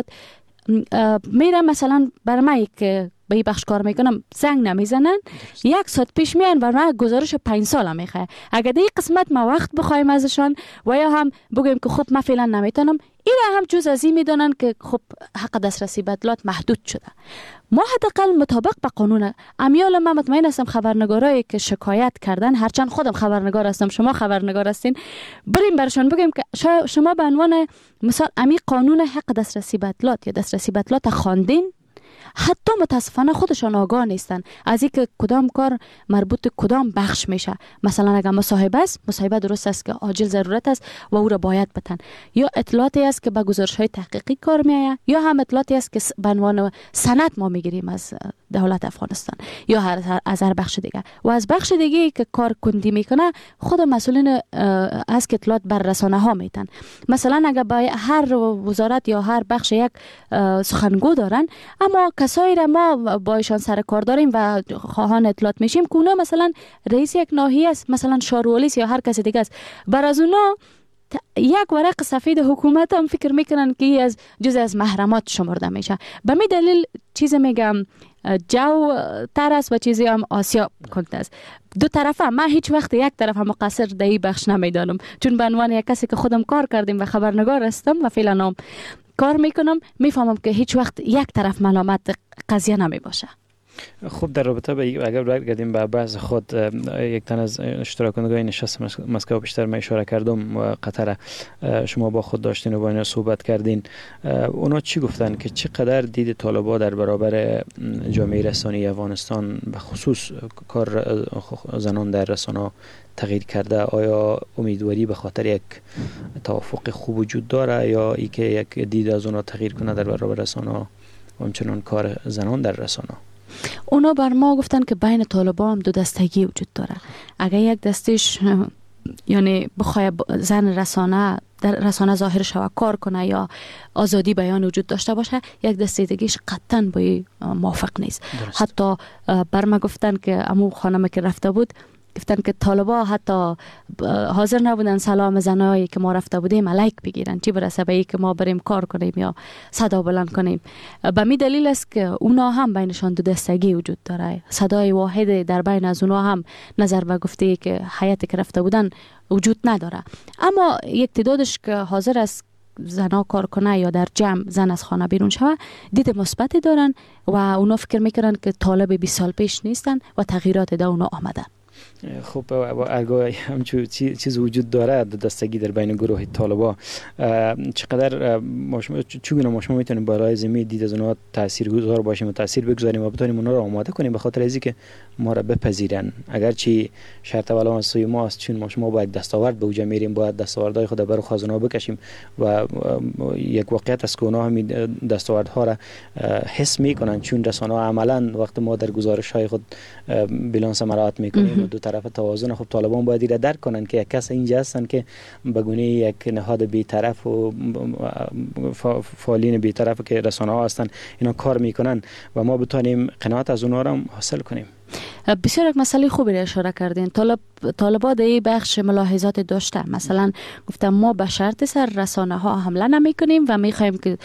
میرم مثلا بر من که به این بخش کار میکنم زنگ نمیزنن، 1 ساعت پیش میان بر من گزارش 5 ساله میخواه. اگر در این قسمت ما وقت بخوایم ازشان و یا هم بگویم که خب من فعلا نمیتونم، این هم جز از این میدونن که خب حق دسترسی به اطلاعات محدود شده. ما حداقل مطابق به قانون امیال من مطمئن هستم خبرنگارایی که شکایت کردن، هرچند خودم خبرنگار هستم شما خبرنگار هستین، بریم برشان بگیم که شما به عنوان مثال امی قانون حق دسترسی به اطلاعات یا دسترسی به اطلاعات خواندین، حتی متاسفانه خودشان آگاه نیستن از اینکه کدام کار مربوط کدام بخش میشه. مثلا اگر مصاحبه است، مصاحبه درست است که عاجل ضرورت است و او را باید بدن، یا اطلاعاتی است که به گزارش‌های تحقیقی کار میآید، یا هم اطلاعاتی است که به عنوان سند ما میگیریم از دولت افغانستان یا از هر بخش دیگه و از بخش دیگه که کار کندی میکنه خود مسئولین از اطلاعات بر رسانه ها میتن. مثلا اگر با هر وزارت یا هر بخش یک سخنگو دارن، اما کسایی را ما با ایشان سر کار داریم و خواهان اطلاعات میشیم که اونا مثلا رئیس یک ناحیه است، مثلا شارولی یا هر کسی دیگه است، بر از اونا یک ورق سفید حکومت هم فکر میکنن که از جزء از محرمات شمرده میشه. به می دلیل چیز میگم جو تر است و چیزی هم آسیا کنده است. دو طرفه، من هیچ وقت یک طرف هم مقصر در این بخش نمیدانم، چون به عنوان یک کسی که خودم کار کردیم و خبرنگار هستم و فعلا هم کار میکنم، میفهمم که هیچ وقت یک طرف ملامت قضیه نمی باشه. خب در رابطه با اگر برگردیم به بحث خود، یک تن از اشتراکنندگان نشست مسکو بیشتر من اشاره کردم و قطر شما با خود داشتین و با اینا صحبت کردین، اونا چی گفتن که چقدر دید طالبان در برابر جامعه رسانه‌ای افغانستان به خصوص کار زنان در رسانه تغییر کرده؟ آیا امیدواری به خاطر یک توافق خوب وجود داره یا ای که یک دید از اونا تغییر کنه در برابر رسانه و همچنان کار زنان در رسانه؟ اونا بر ما گفتن که بین طالبان هم دو دستگی وجود داره. اگر یک دستش یعنی بخواه زن رسانه در رسانه ظاهر شود کار کنه یا آزادی بیان وجود داشته باشه، یک دسته دیگه‌اش قطعاً با موافق نیست. درست. حتی بر ما گفتن که امو خانم که رفته بود گفتن که طالبا حتی حاضر نبودن سلام زنایی که ما رفته بودیم علیک بگیرن، چی برسه به که ما بریم کار کنیم یا صدا بلند کنیم. به می دلیل است که اونا هم بینشان دو دستگی وجود داره، صدای واحد در بین از اونا هم نظر به گفته که حیاتی که رفته بودن وجود نداره. اما یک تعدادش که حاضر است زنا کار کنه یا در جمع زن از خانه بیرون شوه دید مثبتی دارن و اونا فکر میکنن که طالب 20 سال پیش نیستن و تغییرات در اونا آمده. خب اگر همچون چیز وجود داره دستگی در بین گروه طالبان، چقدر چگونه ما شما میتونیم بالای زمین دید از اونها تاثیرگذار باشیم و تاثیر بگذاریم و بتونیم اونها رو آماده کنیم به خاطر اینکه ما را بپذیرن؟ اگرچه شرط اول سوی ما است، چون ما شما باید دستاورد به اوج میریم، باید دستاوردهای خود برای خازونا بکشیم و یک واقعیت است که اونها همین دستاوردها را حس میکنن، چون رسانه‌ها عملاً وقت ما در گزارش‌های خود بیلانس مراعات میکنیم دو طرف توازن. خب طالبان باید ایره درک کنن که یک کس اینجا هستن که به گونه یک نهاد بی‌طرف و فعالین بی‌طرف که رسانه‌ها هستن اینا کار میکنن و ما بتونیم قناعت از اونها را حاصل کنیم. بسیار یک مسئله خوبی را اشاره کردین. طالبان در این بخش ملاحظات داشته. مثلا گفتم ما به شرط سر رسانه ها حمله نمی کنیم و می خواهیم که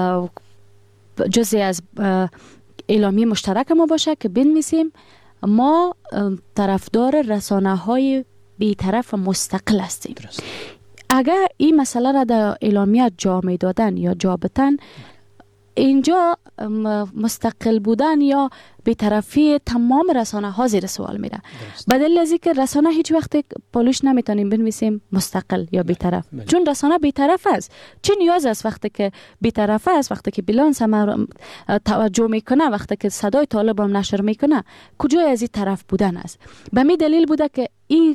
جزئی از اعلامیه مشترک ما باشه که بنویسیم ما طرفدار رسانه های بی‌طرف و مستقل هستیم. اگر این مسئله را در اعلامیه جا می دادن یا جا بتن، اینجا مستقل بودن یا بی‌طرفی تمام رسانه ها زیر سوال میره. بدل از اینکه رسانه هیچ وقت پالوش نمیتونیم بنویسیم مستقل یا بی‌طرف، چون رسانه بی‌طرف است. چه نیاز است وقتی که بی‌طرف است، وقتی که بیلانس هم توجه میکنه، وقتی که صدای طالب هم نشر میکنه، کجای از این طرف بودن است؟ به می دلیل بوده که این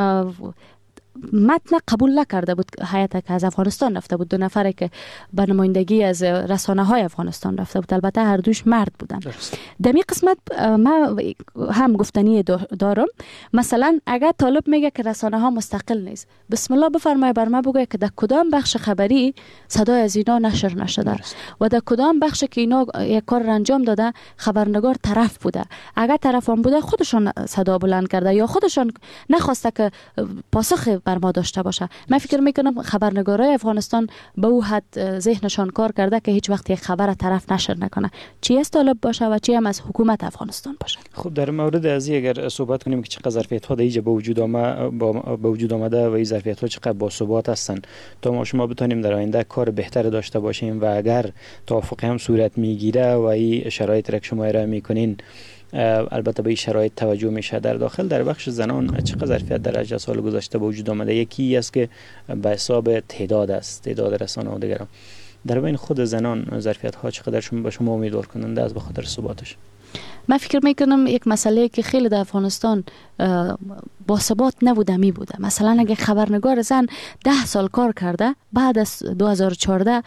متن قبول نکرده بود هیئت که از افغانستان رفته بود، دو نفره که به نمایندگی از رسانه های افغانستان رفته بود، البته هر دوش مرد بودن. در این قسمت ما هم گفتنی دارم. مثلا اگر طالب میگه که رسانه ها مستقل نیست، بسم الله بفرمایه بر ما بگه که در کدام بخش خبری صدای از اینا نشر نشده و در کدام بخش که اینا یک کار انجام داده خبرنگار طرف بوده. اگر طرف هم بوده خودشون صدا بلند کرده یا خودشون نخواسته که پاسخ بر ما داشته باشه. من فکر میکنم خبرنگارای افغانستان به او حد ذهنشان کار کرده که هیچ وقت یک خبر طرف نشر نکنه، چی از طالب باشه و چی هم از حکومت افغانستان باشه. خب در مورد از اگر صحبت کنیم که چقدر ظرفیت‌ها دیگه به وجود آمده و این ظرفیت‌ها چقدر باثبات هستن تا ما شما بتونیم در آینده کار بهتر داشته باشیم و اگر توافق هم صورت میگیره و این شرایط را که شما ارائه میکنین البته به این شرایط توجه میشه در داخل در بخش زنان چقدر ظرفیت در 8 سال گذشته به وجود آمده؟ یکی است که به حساب تعداد است، تعداد رسانه و دیگران. در بین خود زنان ظرفیت ها چقدر به شما امیدوار کننده است به خاطر ثباتش؟ من فکر میکنم یک مسئله که خیلی در افغانستان با ثبات نبوده می بوده. مثلا اگه خبرنگار زن 10 سال کار کرده، بعد از 2014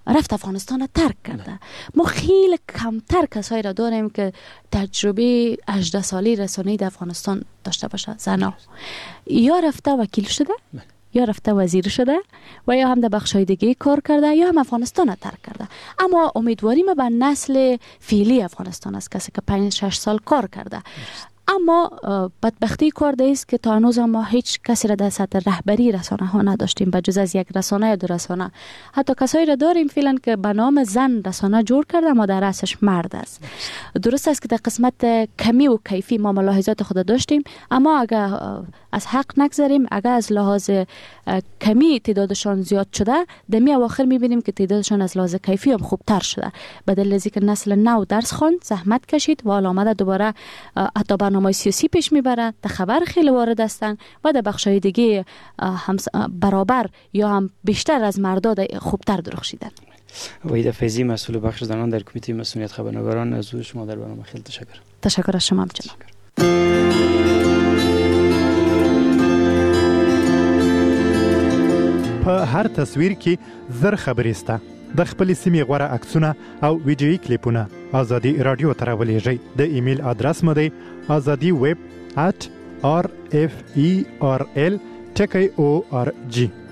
رفت افغانستان ترک کرده. ما خیلی کمتر کسایی را داریم که تجربه 18 سالی رسانه‌ای در افغانستان داشته باشه. زنا یا رفته وکیل شده، یا رفته وزیر شده، و یا هم در بخشای دیگه کار کرده، یا هم افغانستان را ترک کرده. اما امیدواریم به نسل فعلی افغانستان است، کسی که 5-6 سال کار کرده. اما بدبختی کار است که تا هنوز ما هیچ کسی را در سطح رهبری رسانه ها نداشتیم بجز از یک رسانه یا دو رسانه. حتی کسایی را داریم فعلا که به نام زن رسانه جور کرده اما در رأسش مرد است. درست است که در قسمت کمی و کیفی ما ملاحظات خود داشتیم، اما اگر از حق نگذاریم، اگر از لحاظ کمی تعدادشان زیاد شده، دمی اواخر میبینیم که تعدادشان از لحاظ کیفی هم خوبتر شده. به دلیل از اینکه نسل نو درس خواند، زحمت کشید و آمده دوباره حتی برنامه سیاسی پیش میبرند، در خبر خیلی وارد هستند و در بخشای دیگه هم برابر یا هم بیشتر از مردا خوبتر درخشیدن. وحید فیضی، مسئول بخش زنان در کمیته مسئولیت خبرنگاران، از شما در برنامه خیلی تشکر. تشکر از شما جناب. په هر تصویر کې زر خبرې سته. د خپل سیمې غوړه عکسونه او ویډیویي کلیپونه ازادي رادیو ته راولېږئ. د ایمیل ادرس مو دی azadiweb@rferl.org.